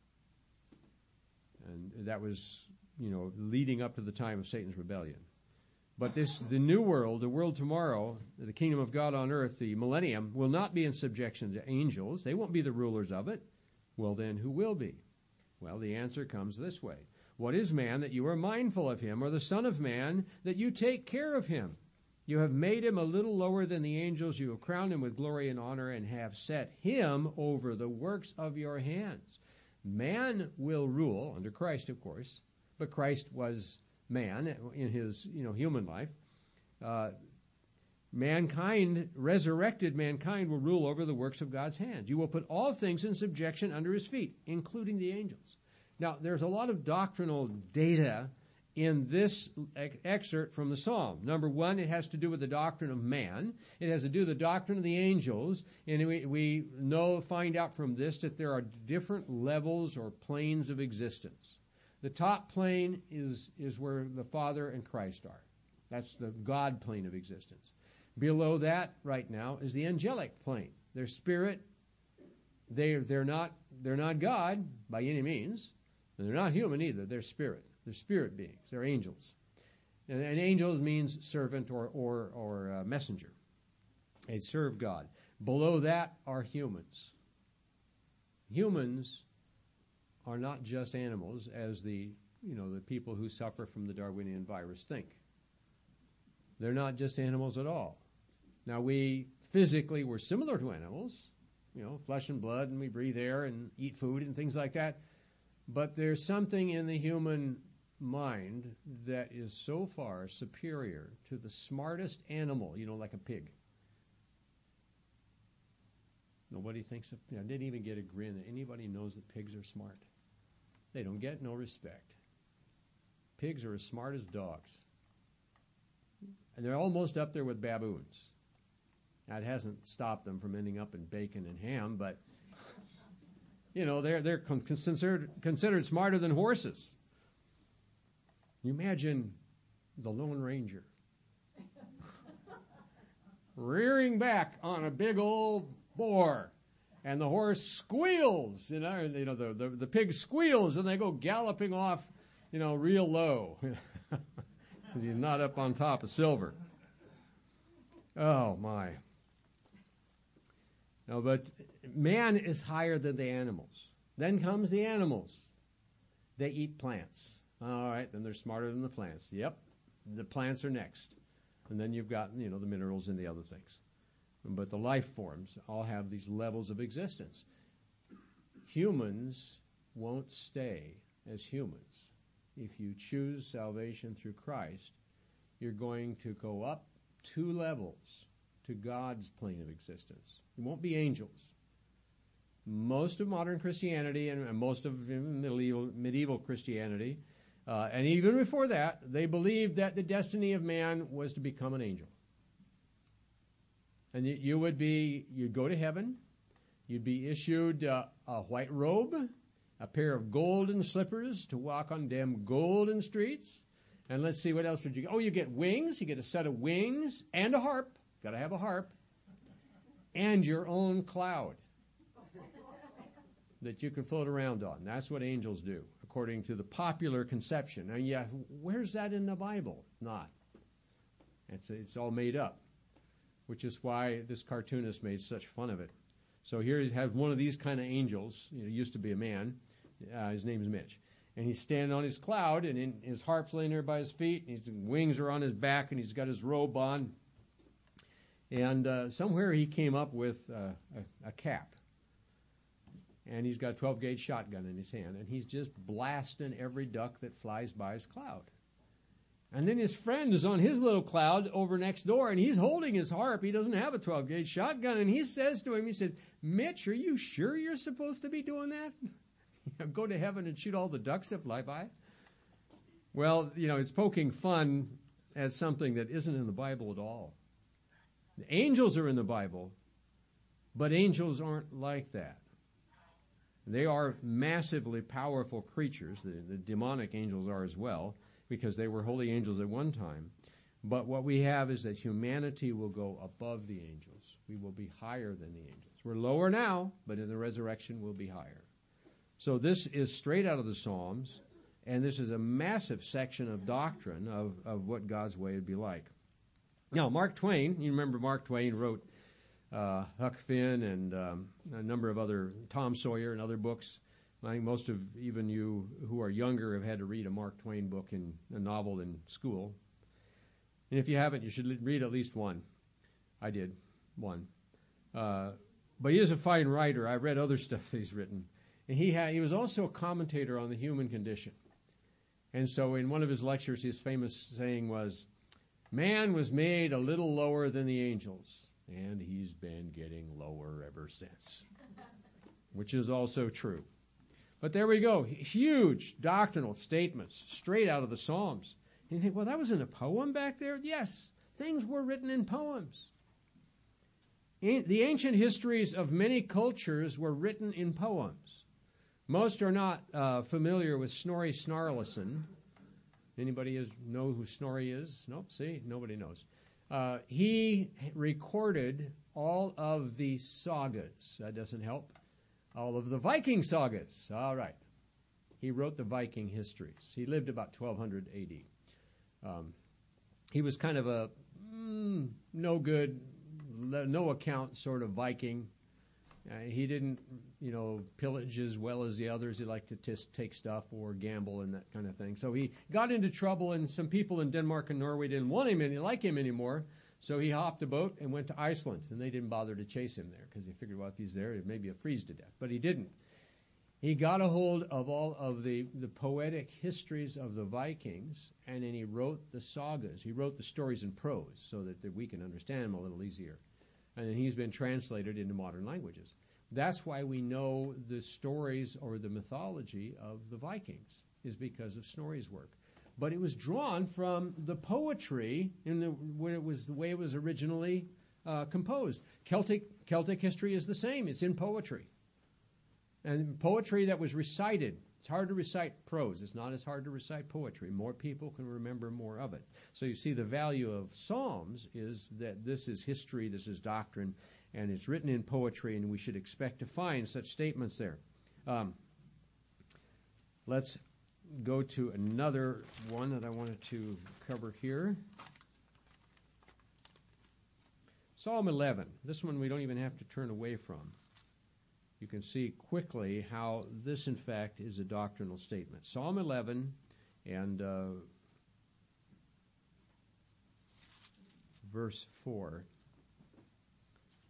And that was, you know, leading up to the time of Satan's rebellion. But this, the new world, the world tomorrow, the kingdom of God on earth, the millennium, will not be in subjection to angels. They won't be the rulers of it. Well, then, who will be? Well, the answer comes this way. What is man that you are mindful of him, or the Son of Man that you take care of him? You have made him a little lower than the angels. You have crowned him with glory and honor and have set him over the works of your hands. Man will rule, under Christ, of course, but Christ was man in his, you know, human life. Uh, mankind, resurrected mankind, will rule over the works of God's hands. You will put all things in subjection under his feet, including the angels. Now, there's a lot of doctrinal data in this excerpt from the Psalm. Number one, it has to do with the doctrine of man. It has to do with the doctrine of the angels. And we, we know, find out from this that there are different levels or planes of existence. The top plane is, is where the Father and Christ are. That's the God plane of existence. Below that, right now, is the angelic plane. They're spirit. They, they're not, they're not God by any means. And they're not human either. They're spirit. They're spirit beings. They're angels. And, and angels means servant or, or, or uh, messenger. They serve God. Below that are humans. Humans are not just animals, as the, you know, the people who suffer from the Darwinian virus think. They're not just animals at all. Now, we physically were similar to animals, you know, flesh and blood, and we breathe air and eat food and things like that. But there's something in the human mind that is so far superior to the smartest animal, you know, like a pig. Nobody thinks of, I didn't even get a grin that anybody knows that pigs are smart. They don't get no respect. Pigs are as smart as dogs. And they're almost up there with baboons. Now, it hasn't stopped them from ending up in bacon and ham, but, you know, they're, they're considered, considered smarter than horses. You imagine the Lone Ranger rearing back on a big old boar, and the horse squeals, you know, you know the, the, the pig squeals, and they go galloping off, you know, real low, because he's not up on top of silver. Oh, my. No, but man is higher than the animals. Then comes the animals. They eat plants. All right, then they're smarter than the plants. Yep, the plants are next. And then you've got, you know, the minerals and the other things. but the life forms all have these levels of existence. Humans won't stay as humans. If you choose salvation through Christ, you're going to go up two levels to God's plane of existence. You won't be angels. Most of modern Christianity and most of medieval, medieval Christianity, uh, and even before that, they believed that the destiny of man was to become an angel. And you would be, you'd go to heaven, you'd be issued uh, a white robe, a pair of golden slippers to walk on them golden streets. And let's see, what else would you get? Oh, you get wings. You get a set of wings and a harp. Got to have a harp. And your own cloud that you can float around on. That's what angels do, according to the popular conception. And yeah, where's that in the Bible? Not. It's, it's all made up, which is why this cartoonist made such fun of it. So here he has one of these kind of angels. You know, used to be a man. Uh, his name's Mitch. And he's standing on his cloud, and in, his harp's laying there by his feet, and his wings are on his back, and he's got his robe on. And uh, somewhere he came up with uh, a, a cap. And he's got a twelve-gauge shotgun in his hand, and he's just blasting every duck that flies by his cloud. And then his friend is on his little cloud over next door, and he's holding his harp. He doesn't have a twelve-gauge shotgun, and he says to him, he says, Mitch, are you sure you're supposed to be doing that? Go to heaven and shoot all the ducks that fly by? Well, you know, it's poking fun at something that isn't in the Bible at all. The angels are in the Bible, but angels aren't like that. They are massively powerful creatures. The, the demonic angels are as well, because they were holy angels at one time. But what we have is that humanity will go above the angels. We will be higher than the angels. We're lower now, but in the resurrection we'll be higher. So this is straight out of the Psalms, and this is a massive section of doctrine of, of what God's way would be like. Now, Mark Twain, you remember Mark Twain wrote uh, Huck Finn and um, a number of other, Tom Sawyer and other books. I think most of even you who are younger have had to read a Mark Twain book in a novel in school. And if you haven't, you should read at least one. I did, one. Uh, but he is a fine writer. I've read other stuff that he's written. And he had, he was also a commentator on the human condition. And so in one of his lectures, his famous saying was, man was made a little lower than the angels, and he's been getting lower ever since, which is also true. But there we go. Huge doctrinal statements straight out of the Psalms. And you think, well, that was in a poem back there? Yes, things were written in poems. The ancient histories of many cultures were written in poems. Most are not uh, familiar with Snorri Snarlison. Anybody is, know who Snorri is? Nope, see, nobody knows. Uh, he recorded all of the sagas. That doesn't help. All of the Viking sagas. All right. He wrote the Viking histories. He lived about twelve hundred A D. Um, he was kind of a mm, no good, no account sort of Viking. Uh, he didn't, you know, pillage as well as the others. He liked to just take stuff or gamble and that kind of thing. So he got into trouble, and some people in Denmark and Norway didn't want him any, like him anymore. So he hopped a boat and went to Iceland, and they didn't bother to chase him there because they figured, well, if he's there, it may be a freeze to death. But he didn't. He got a hold of all of the, the poetic histories of the Vikings, and then he wrote the sagas. He wrote the stories in prose so that, that we can understand them a little easier. And then he's been translated into modern languages. That's why we know the stories or the mythology of the Vikings, is because of Snorri's work. But it was drawn from the poetry in the when it was the way it was originally uh, composed. Celtic Celtic history is the same. It's in poetry. And poetry that was recited. It's hard to recite prose. It's not as hard to recite poetry. More people can remember more of it. So you see, the value of Psalms is that this is history, this is doctrine, and it's written in poetry, and we should expect to find such statements there. Um, let's go to another one that I wanted to cover here. Psalm eleven. This one we don't even have to turn away from. You can see quickly how this, in fact, is a doctrinal statement. Psalm eleven and uh, verse four.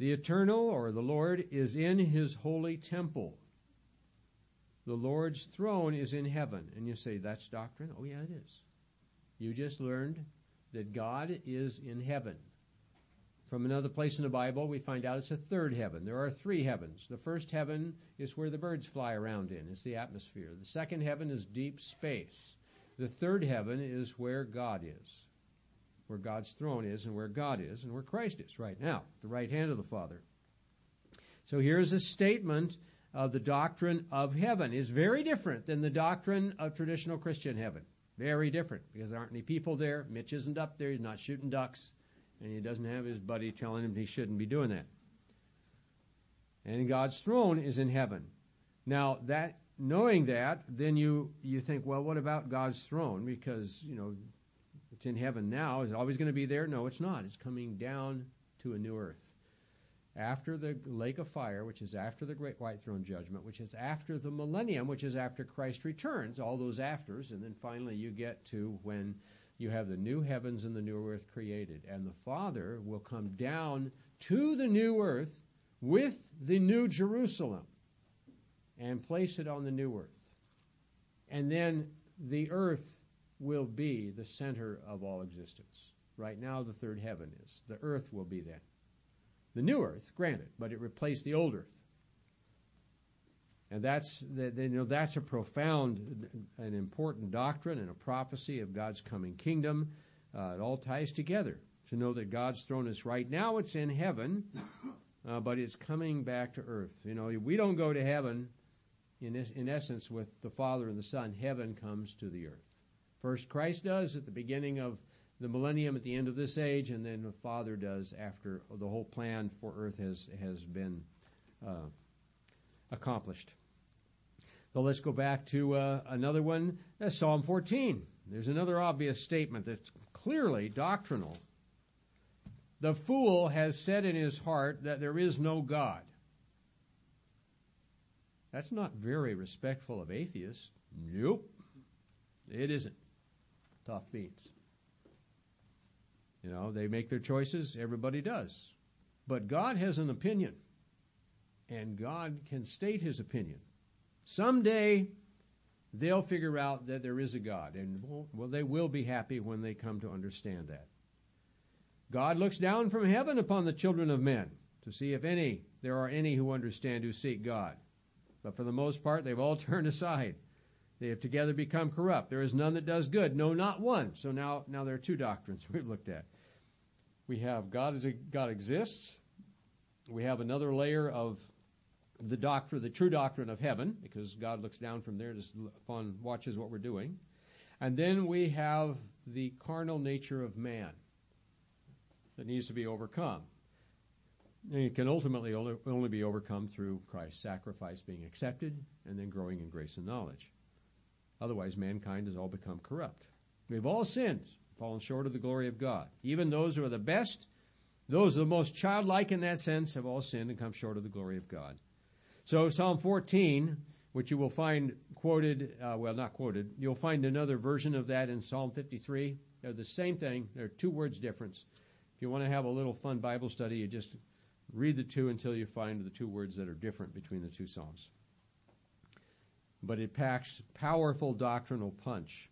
The eternal, or the Lord, is in his holy temple. The Lord's throne is in heaven. And you say, that's doctrine? Oh, yeah, it is. You just learned that God is in heaven. From another place in the Bible, we find out it's a third heaven. There are three heavens. The first heaven is where the birds fly around in. It's the atmosphere. The second heaven is deep space. The third heaven is where God is, where God's throne is and where God is and where Christ is right now, the right hand of the Father. So here's a statement of the doctrine of heaven. It's very different than the doctrine of traditional Christian heaven. Very different, because there aren't any people there. Mitch isn't up there. He's not shooting ducks. And he doesn't have his buddy telling him he shouldn't be doing that. And God's throne is in heaven. Now, that knowing that, then you, you think, well, what about God's throne? Because, you know, it's in heaven now. Is it always going to be there? No, it's not. It's coming down to a new earth. After the lake of fire, which is after the great white throne judgment, which is after the millennium, which is after Christ returns, all those afters, and then finally you get to when you have the new heavens and the new earth created. And the Father will come down to the new earth with the new Jerusalem and place it on the new earth. And then the earth will be the center of all existence. Right now the third heaven is. The earth will be then. The new earth, granted, but it replaced the old earth. And that's, you know, that's a profound and important doctrine and a prophecy of God's coming kingdom. Uh, it all ties together to know that God's throne is right now, it's in heaven, uh, but it's coming back to earth. You know, we don't go to heaven, in, this, in essence, with the Father and the Son. Heaven comes to the earth. First Christ does at the beginning of the millennium, at the end of this age, and then the Father does after the whole plan for earth has, has been uh, accomplished. So let's go back to uh, another one. That's Psalm fourteen. There's another obvious statement that's clearly doctrinal. The fool has said in his heart that there is no God. That's not very respectful of atheists. Nope. It isn't. Tough beans. You know, they make their choices. Everybody does. But God has an opinion. And God can state his opinion. Someday, they'll figure out that there is a God, and well, they will be happy when they come to understand that. God looks down from heaven upon the children of men to see if any there are any who understand, who seek God. But for the most part, they've all turned aside. They have together become corrupt. There is none that does good, no, not one. So now, now there are two doctrines we've looked at. We have God as a, God exists. We have another layer of the doctrine, the true doctrine of heaven, because God looks down from there upon, watches what we're doing. And then we have the carnal nature of man that needs to be overcome. And it can ultimately only, only be overcome through Christ's sacrifice being accepted and then growing in grace and knowledge. Otherwise, mankind has all become corrupt. We've all sinned, fallen short of the glory of God. Even those who are the best, those who are the most childlike in that sense, have all sinned and come short of the glory of God. So Psalm fourteen, which you will find quoted, uh, well, not quoted, you'll find another version of that in Psalm fifty-three. They're the same thing. They're two words difference. If you want to have a little fun Bible study, you just read the two until you find the two words that are different between the two Psalms. But it packs powerful doctrinal punch.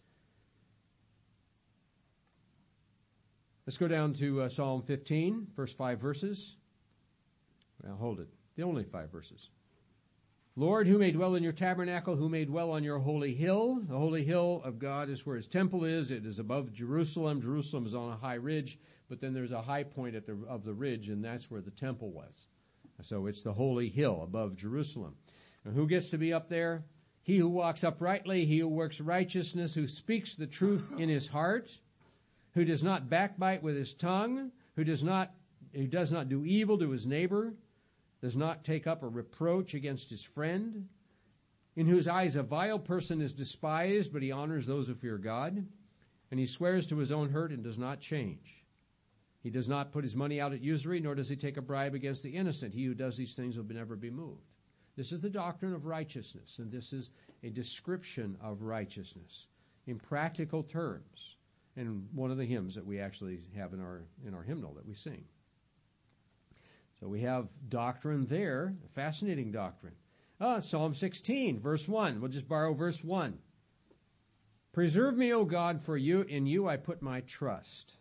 Let's go down to uh, Psalm fifteen, first five verses. Well, hold it. The only five verses. Lord, who may dwell in your tabernacle, who may dwell on your holy hill. The holy hill of God is where his temple is. It is above Jerusalem. Jerusalem is on a high ridge, but then there's a high point at the, of the ridge, and that's where the temple was. So it's the holy hill above Jerusalem. And who gets to be up there? He who walks uprightly, he who works righteousness, who speaks the truth in his heart, who does not backbite with his tongue, who does not, who does not do evil to his neighbor, does not take up a reproach against his friend, in whose eyes a vile person is despised, but he honors those who fear God, and he swears to his own hurt and does not change. He does not put his money out at usury, nor does he take a bribe against the innocent. He who does these things will never be moved. This is the doctrine of righteousness, and this is a description of righteousness in practical terms, and one of the hymns that we actually have in our in our hymnal that we sing. So we have doctrine there, a fascinating doctrine. Uh, Psalm sixteen, verse one. We'll just borrow verse one. Preserve me, O God, for you, in you I put my trust.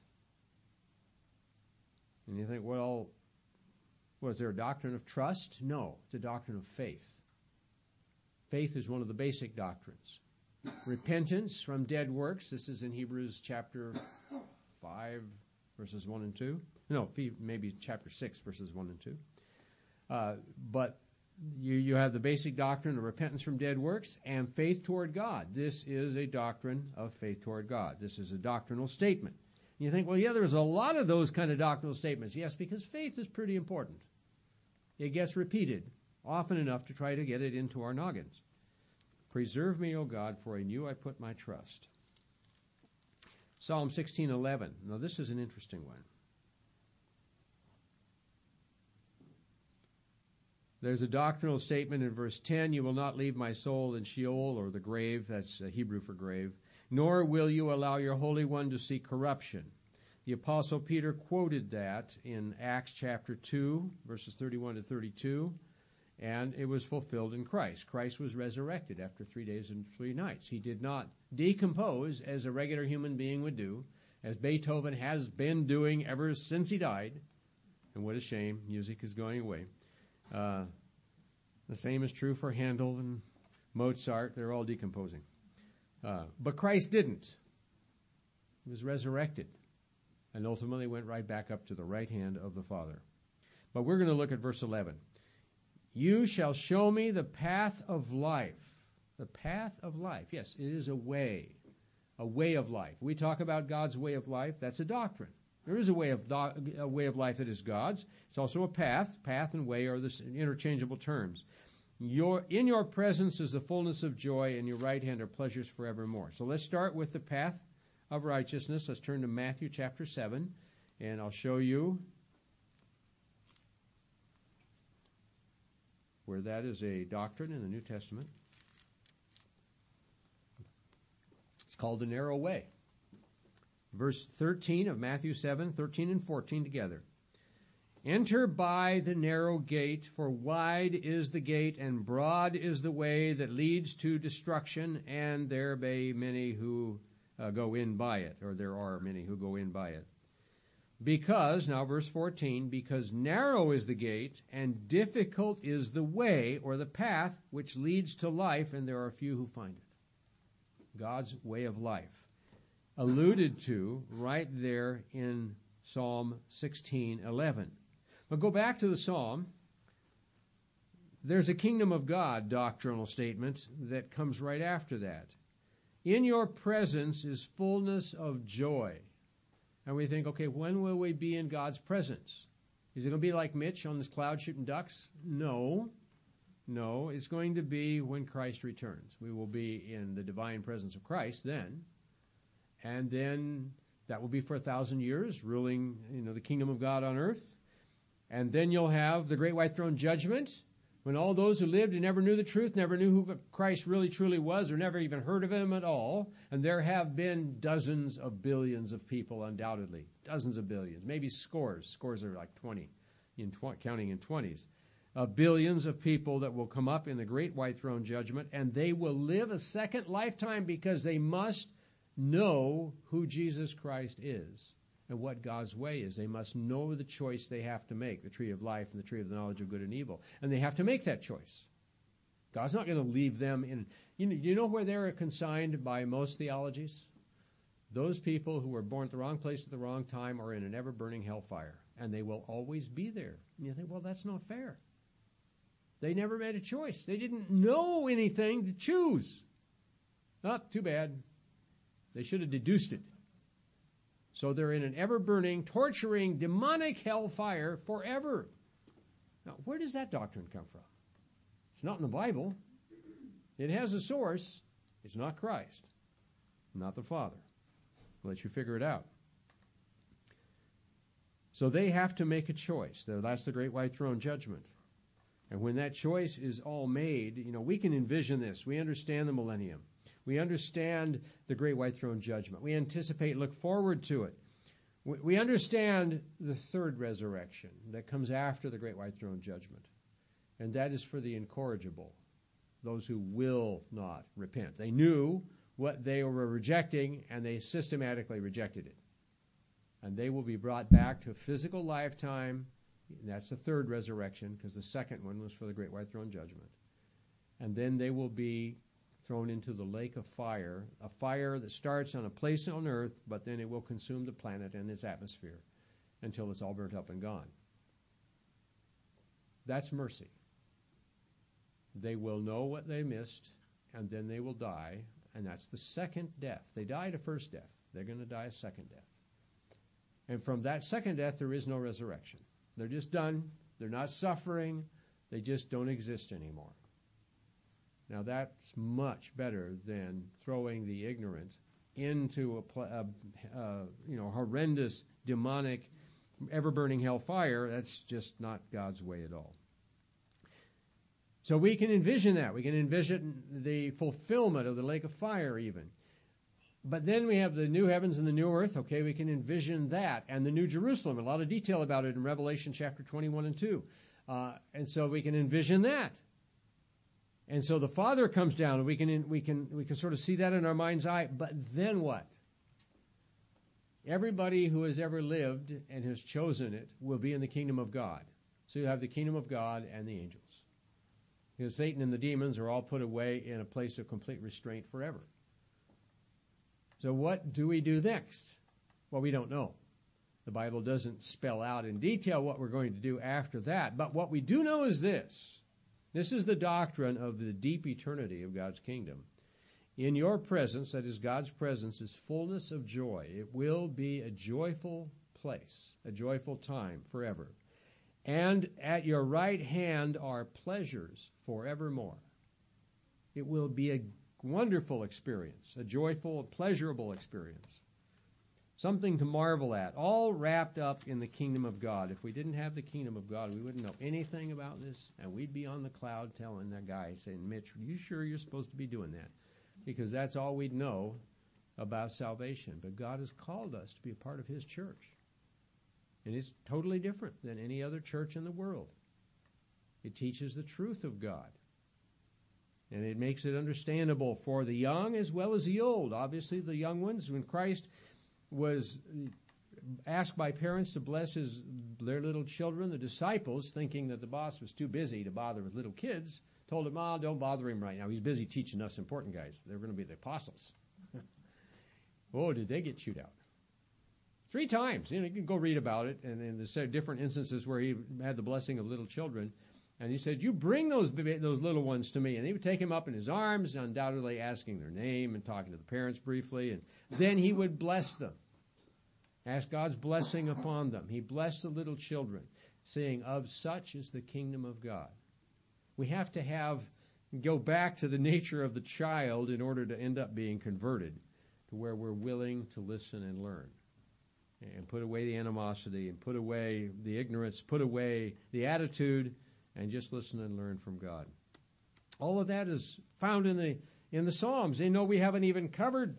And you think, well, was there a doctrine of trust? No, it's a doctrine of faith. Faith is one of the basic doctrines. Repentance from dead works. This is in Hebrews chapter five, verses one and two. No, maybe chapter six, verses one and two. Uh, but you, you have the basic doctrine of repentance from dead works and faith toward God. This is a doctrine of faith toward God. This is a doctrinal statement. You think, well, yeah, there's a lot of those kind of doctrinal statements. Yes, because faith is pretty important. It gets repeated often enough to try to get it into our noggins. Preserve me, O God, for in you I put my trust. Psalm sixteen eleven. Now, this is an interesting one. There's a doctrinal statement in verse ten, you will not leave my soul in Sheol, or the grave, that's Hebrew for grave, nor will you allow your Holy One to see corruption. The Apostle Peter quoted that in Acts chapter two, verses thirty-one to thirty-two, and it was fulfilled in Christ. Christ was resurrected after three days and three nights. He did not decompose as a regular human being would do, as Beethoven has been doing ever since he died. And what a shame, music is going away. Uh, the same is true for Handel and Mozart. They're all decomposing. Uh, but Christ didn't. He was resurrected and ultimately went right back up to the right hand of the Father. But we're going to look at verse eleven. You shall show me the path of life. The path of life. Yes, it is a way. A way of life. We talk about God's way of life. That's a doctrine. There is a way of do- a way of life that is God's. It's also a path. Path and way are the interchangeable terms. Your, in your presence is the fullness of joy, and your right hand are pleasures forevermore. So let's start with the path of righteousness. Let's turn to Matthew chapter seven, and I'll show you where that is a doctrine in the New Testament. It's called the narrow way. Verse thirteen of Matthew seven, thirteen and fourteen together. Enter by the narrow gate, for wide is the gate, and broad is the way that leads to destruction, and there be many who uh, go in by it, or there are many who go in by it. Because, now verse fourteen, because narrow is the gate, and difficult is the way, or the path, which leads to life, and there are few who find it. God's way of life. Alluded to right there in Psalm sixteen eleven. But go back to the Psalm. There's a kingdom of God doctrinal statement that comes right after that. In your presence is fullness of joy. And we think, okay, when will we be in God's presence? Is it going to be like Mitch on this cloud shooting ducks? No. No, it's going to be when Christ returns. We will be in the divine presence of Christ then. And then that will be for a thousand years, ruling, you know, the kingdom of God on earth. And then you'll have the great white throne judgment, when all those who lived and never knew the truth, never knew who Christ really truly was, or never even heard of him at all. And there have been dozens of billions of people, undoubtedly. Dozens of billions, maybe scores. Scores are like twenty, in tw- counting in twenties. Uh, billions of people that will come up in the great white throne judgment, and they will live a second lifetime because they must know who Jesus Christ is and what God's way is. They must know the choice they have to make, the tree of life and the tree of the knowledge of good and evil. And they have to make that choice. God's not going to leave them in. You know, you know where they're consigned by most theologies? Those people who were born at the wrong place at the wrong time are in an ever-burning hellfire, and they will always be there. And you think, well, that's not fair. They never made a choice. They didn't know anything to choose. Oh, too bad. They should have deduced it. So they're in an ever-burning, torturing, demonic hellfire forever. Now, where does that doctrine come from? It's not in the Bible. It has a source. It's not Christ, not the Father. I'll let you figure it out. So they have to make a choice. That's the great white throne judgment. And when that choice is all made, you know, we can envision this. We understand the millennium. We understand the great white throne judgment. We anticipate, look forward to it. We, we understand the third resurrection that comes after the great white throne judgment, and that is for the incorrigible, those who will not repent. They knew what they were rejecting, and they systematically rejected it. And they will be brought back to physical lifetime. And that's the third resurrection, because the second one was for the great white throne judgment. And then they will be thrown into the lake of fire, a fire that starts on a place on earth, but then it will consume the planet and its atmosphere until it's all burnt up and gone. That's mercy. They will know what they missed, and then they will die, and that's the second death. They died a first death. They're going to die a second death. And from that second death, there is no resurrection. They're just done. They're not suffering. They just don't exist anymore. Now, that's much better than throwing the ignorant into a, pl- a, a you know, horrendous, demonic, ever-burning hellfire. That's just not God's way at all. So we can envision that. We can envision the fulfillment of the lake of fire even. But then we have the new heavens and the new earth. Okay, we can envision that. And the new Jerusalem. A lot of detail about it in Revelation chapter twenty-one and two. Uh, and so we can envision that. And so the Father comes down, and we can, we can, we can sort of see that in our mind's eye. But then what? Everybody who has ever lived and has chosen it will be in the kingdom of God. So you have the kingdom of God and the angels. Because Satan and the demons are all put away in a place of complete restraint forever. So what do we do next? Well, we don't know. The Bible doesn't spell out in detail what we're going to do after that. But what we do know is this. This is the doctrine of the deep eternity of God's kingdom. In your presence, that is God's presence, is fullness of joy. It will be a joyful place, a joyful time forever. And at your right hand are pleasures forevermore. It will be a wonderful experience, a joyful, pleasurable experience. Something to marvel at, all wrapped up in the kingdom of God. If we didn't have the kingdom of God, we wouldn't know anything about this, and we'd be on the cloud telling that guy, saying, Mitch, are you sure you're supposed to be doing that? Because that's all we'd know about salvation. But God has called us to be a part of his church. And it's totally different than any other church in the world. It teaches the truth of God. And it makes it understandable for the young as well as the old. Obviously, the young ones, when Christ was asked by parents to bless his their little children, the disciples, thinking that the boss was too busy to bother with little kids, told him, oh, don't bother him right now. He's busy teaching us important guys. They're going to be the apostles. Oh, did they get chewed out? Three times. You know, you can go read about it, and, and there's different instances where he had the blessing of little children. And he said, you bring those those little ones to me. And he would take them up in his arms, undoubtedly asking their name and talking to the parents briefly. And then he would bless them. Ask God's blessing upon them. He blessed the little children, saying, of such is the kingdom of God. We have to have, go back to the nature of the child in order to end up being converted to where we're willing to listen and learn. And put away the animosity, and put away the ignorance, put away the attitude, and just listen and learn from God. All of that is found in the in the Psalms. They know we haven't even covered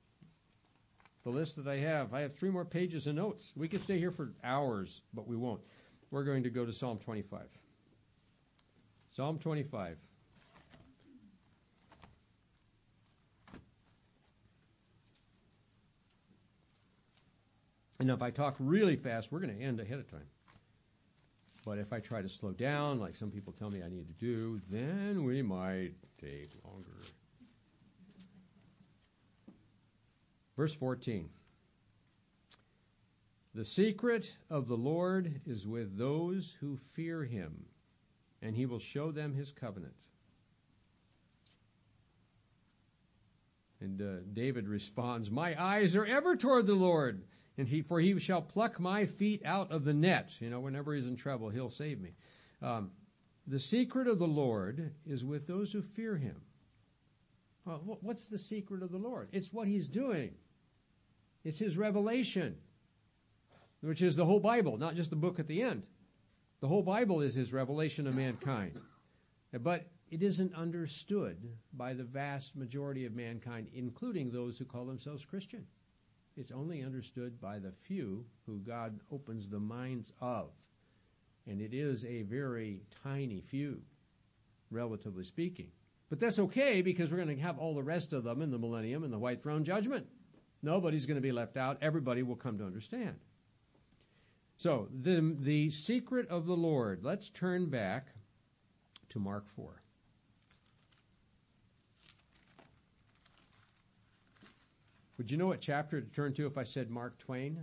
the list that I have. I have three more pages of notes. We could stay here for hours, but we won't. We're going to go to Psalm twenty-five. Psalm twenty-five. And if I talk really fast, we're going to end ahead of time. But if I try to slow down, like some people tell me I need to do, then we might take longer. Verse fourteen. The secret of the Lord is with those who fear him, and he will show them his covenant. And uh, David responds, my eyes are ever toward the Lord, and he, for he shall pluck my feet out of the net. You know, whenever he's in trouble, he'll save me. Um, the secret of the Lord is with those who fear him. Well, what's the secret of the Lord? It's what he's doing. It's his revelation, which is the whole Bible, not just the book at the end. The whole Bible is his revelation of mankind. But it isn't understood by the vast majority of mankind, including those who call themselves Christian. It's only understood by the few who God opens the minds of. And it is a very tiny few, relatively speaking. But that's okay, because we're going to have all the rest of them in the millennium and the white throne judgment. Nobody's going to be left out. Everybody will come to understand. So, the, the secret of the Lord. Let's turn back to Mark four. Would you know what chapter to turn to if I said Mark Twain?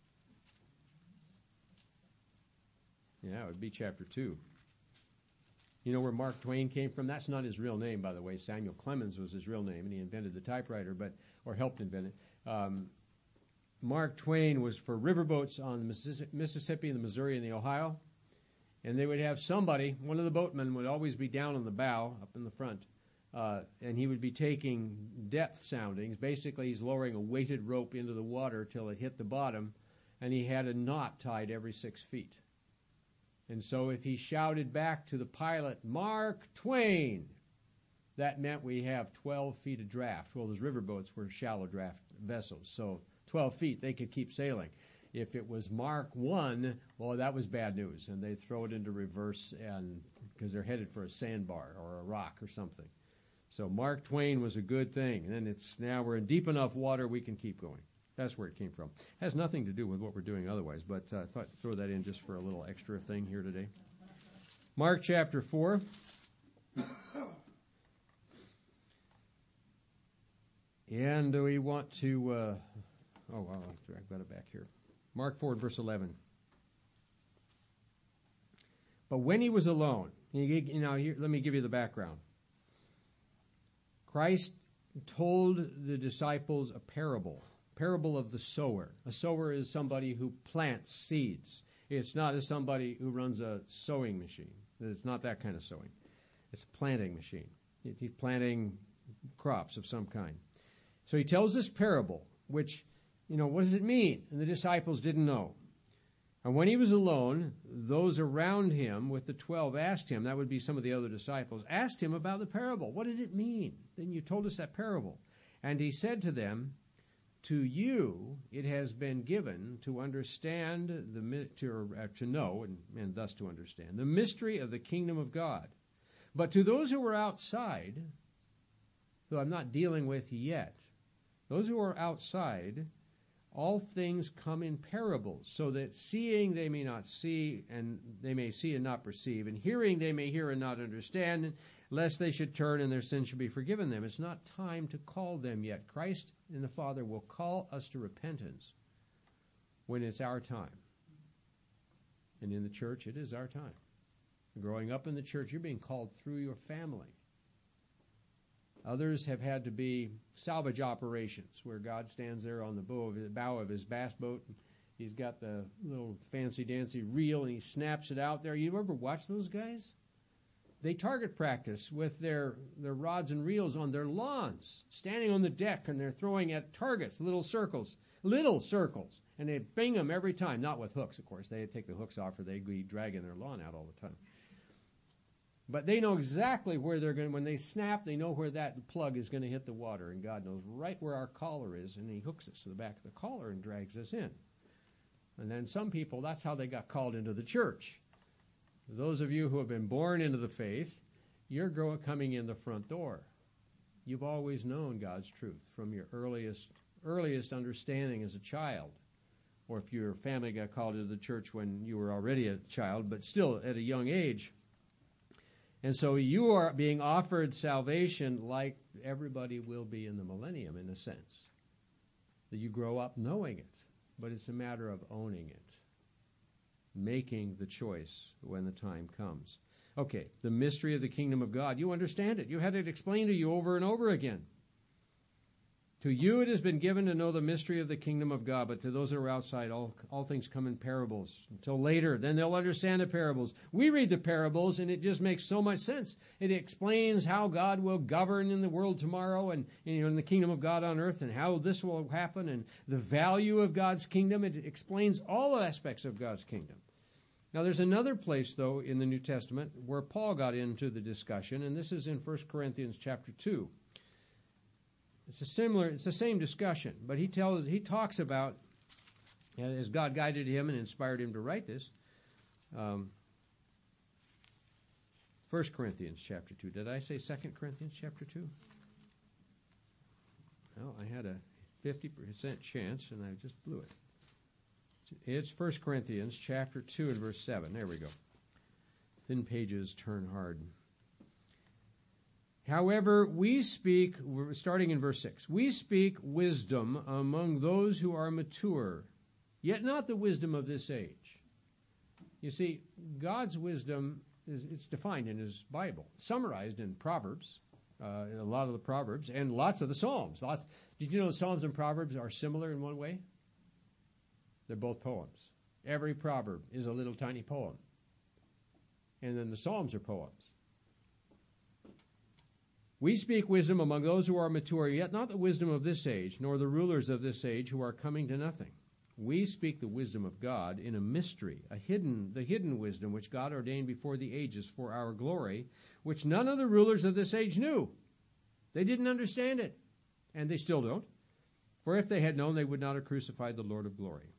Yeah, it would be chapter two. You know where Mark Twain came from? That's not his real name, by the way. Samuel Clemens was his real name, and he invented the typewriter, but or helped invent it. Um, Mark Twain was for riverboats on the Mississippi, the Missouri, and the Ohio. And they would have somebody, one of the boatmen would always be down on the bow, up in the front, uh, and he would be taking depth soundings. Basically, he's lowering a weighted rope into the water till it hit the bottom, and he had a knot tied every six feet. And so if he shouted back to the pilot, "Mark Twain," that meant we have twelve feet of draft. Well, those riverboats were shallow draft vessels, so twelve feet, they could keep sailing. If it was Mark one, well, that was bad news, and they throw it into reverse and because they're headed for a sandbar or a rock or something. So Mark Twain was a good thing, and then it's now we're in deep enough water we can keep going. That's where it came from. Has nothing to do with what we're doing otherwise, but uh, I thought I'd throw that in just for a little extra thing here today. Mark chapter four. And we want to, uh, oh, well, I've got it back here. Mark four, verse eleven. But when he was alone, you know, here, let me give you the background. Christ told the disciples a parable. Parable of the sower. A sower is somebody who plants seeds. It's not as somebody who runs a sewing machine. It's not that kind of sewing. It's a planting machine. He's planting crops of some kind. So he tells this parable, which, you know, what does it mean? And the disciples didn't know. And when he was alone, those around him with the twelve asked him, that would be some of the other disciples, asked him about the parable. What did it mean? Then you told us that parable. And he said to them, "To you it has been given to understand, the to, uh, to know, and, and thus to understand, the mystery of the kingdom of God. But to those who are outside, who I'm not dealing with yet, those who are outside, all things come in parables, so that seeing they may not see, and they may see and not perceive, and hearing they may hear and not understand, lest they should turn and their sins should be forgiven them." It's not time to call them yet. Christ and the Father will call us to repentance when it's our time. And in the church, it is our time. Growing up in the church, you're being called through your family. Others have had to be salvage operations, where God stands there on the bow of his, bow of his bass boat. And he's got the little fancy-dancy reel, and he snaps it out there. You ever watch those guys? They target practice with their, their rods and reels on their lawns, standing on the deck, and they're throwing at targets, little circles, little circles, and they bing them every time. Not with hooks, of course. They take the hooks off, or they'd be dragging their lawn out all the time. But they know exactly where they're going to, when they snap, they know where that plug is going to hit the water, and God knows right where our collar is, and he hooks us to the back of the collar and drags us in. And then some people, that's how they got called into the church. Those of you who have been born into the faith, you're growing, coming in the front door. You've always known God's truth from your earliest earliest understanding as a child. Or if your family got called into the church when you were already a child, but still at a young age. And so you are being offered salvation like everybody will be in the millennium, in a sense. That you grow up knowing it, but it's a matter of owning it. Making the choice when the time comes. Okay, the mystery of the kingdom of God. You understand it. You had it explained to you over and over again. To you it has been given to know the mystery of the kingdom of God, but to those who are outside, all, all things come in parables. Until later, then they'll understand the parables. We read the parables, and it just makes so much sense. It explains how God will govern in the world tomorrow, and, and you know, in the kingdom of God on earth, and how this will happen, and the value of God's kingdom. It explains all aspects of God's kingdom. Now, there's another place, though, in the New Testament where Paul got into the discussion, and this is in First Corinthians chapter two. It's a similar, it's the same discussion, but he tells, he talks about, as God guided him and inspired him to write this, um, First Corinthians chapter two. Did I say Second Corinthians chapter two? Well, I had a fifty percent chance, and I just blew it. It's First Corinthians chapter two and verse seven. There we go. Thin pages turn hard. However, we speak, we're starting in verse six, we speak wisdom among those who are mature, yet not the wisdom of this age. You see, God's wisdom is it's defined in his Bible, summarized in Proverbs, uh, a lot of the Proverbs, and lots of the Psalms. Lots, did you know the Psalms and Proverbs are similar in one way? They're both poems. Every proverb is a little tiny poem. And then the Psalms are poems. We speak wisdom among those who are mature, yet not the wisdom of this age, nor the rulers of this age who are coming to nothing. We speak the wisdom of God in a mystery, a hidden, the hidden wisdom which God ordained before the ages for our glory, which none of the rulers of this age knew. They didn't understand it, and they still don't. For if they had known, they would not have crucified the Lord of glory.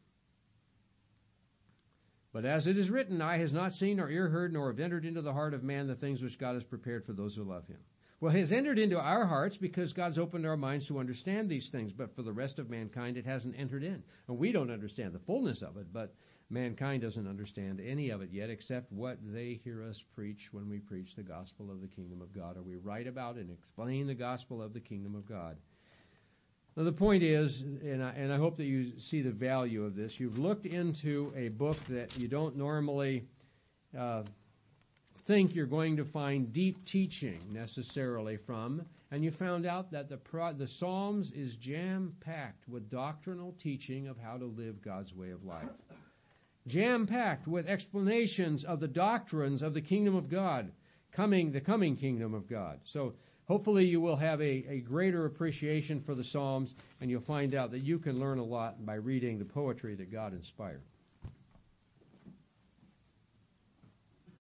But as it is written, eye has not seen, nor ear heard, nor have entered into the heart of man the things which God has prepared for those who love him. Well, it has entered into our hearts because God's opened our minds to understand these things, but for the rest of mankind it hasn't entered in. And we don't understand the fullness of it, but mankind doesn't understand any of it yet except what they hear us preach when we preach the gospel of the kingdom of God, or we write about and explain the gospel of the kingdom of God. Now, the point is, and I, and I hope that you see the value of this, you've looked into a book that you don't normally uh, think you're going to find deep teaching necessarily from, and you found out that the pro- the Psalms is jam-packed with doctrinal teaching of how to live God's way of life. Jam-packed with explanations of the doctrines of the kingdom of God, coming the coming kingdom of God. So hopefully you will have a, a greater appreciation for the Psalms, and you'll find out that you can learn a lot by reading the poetry that God inspired.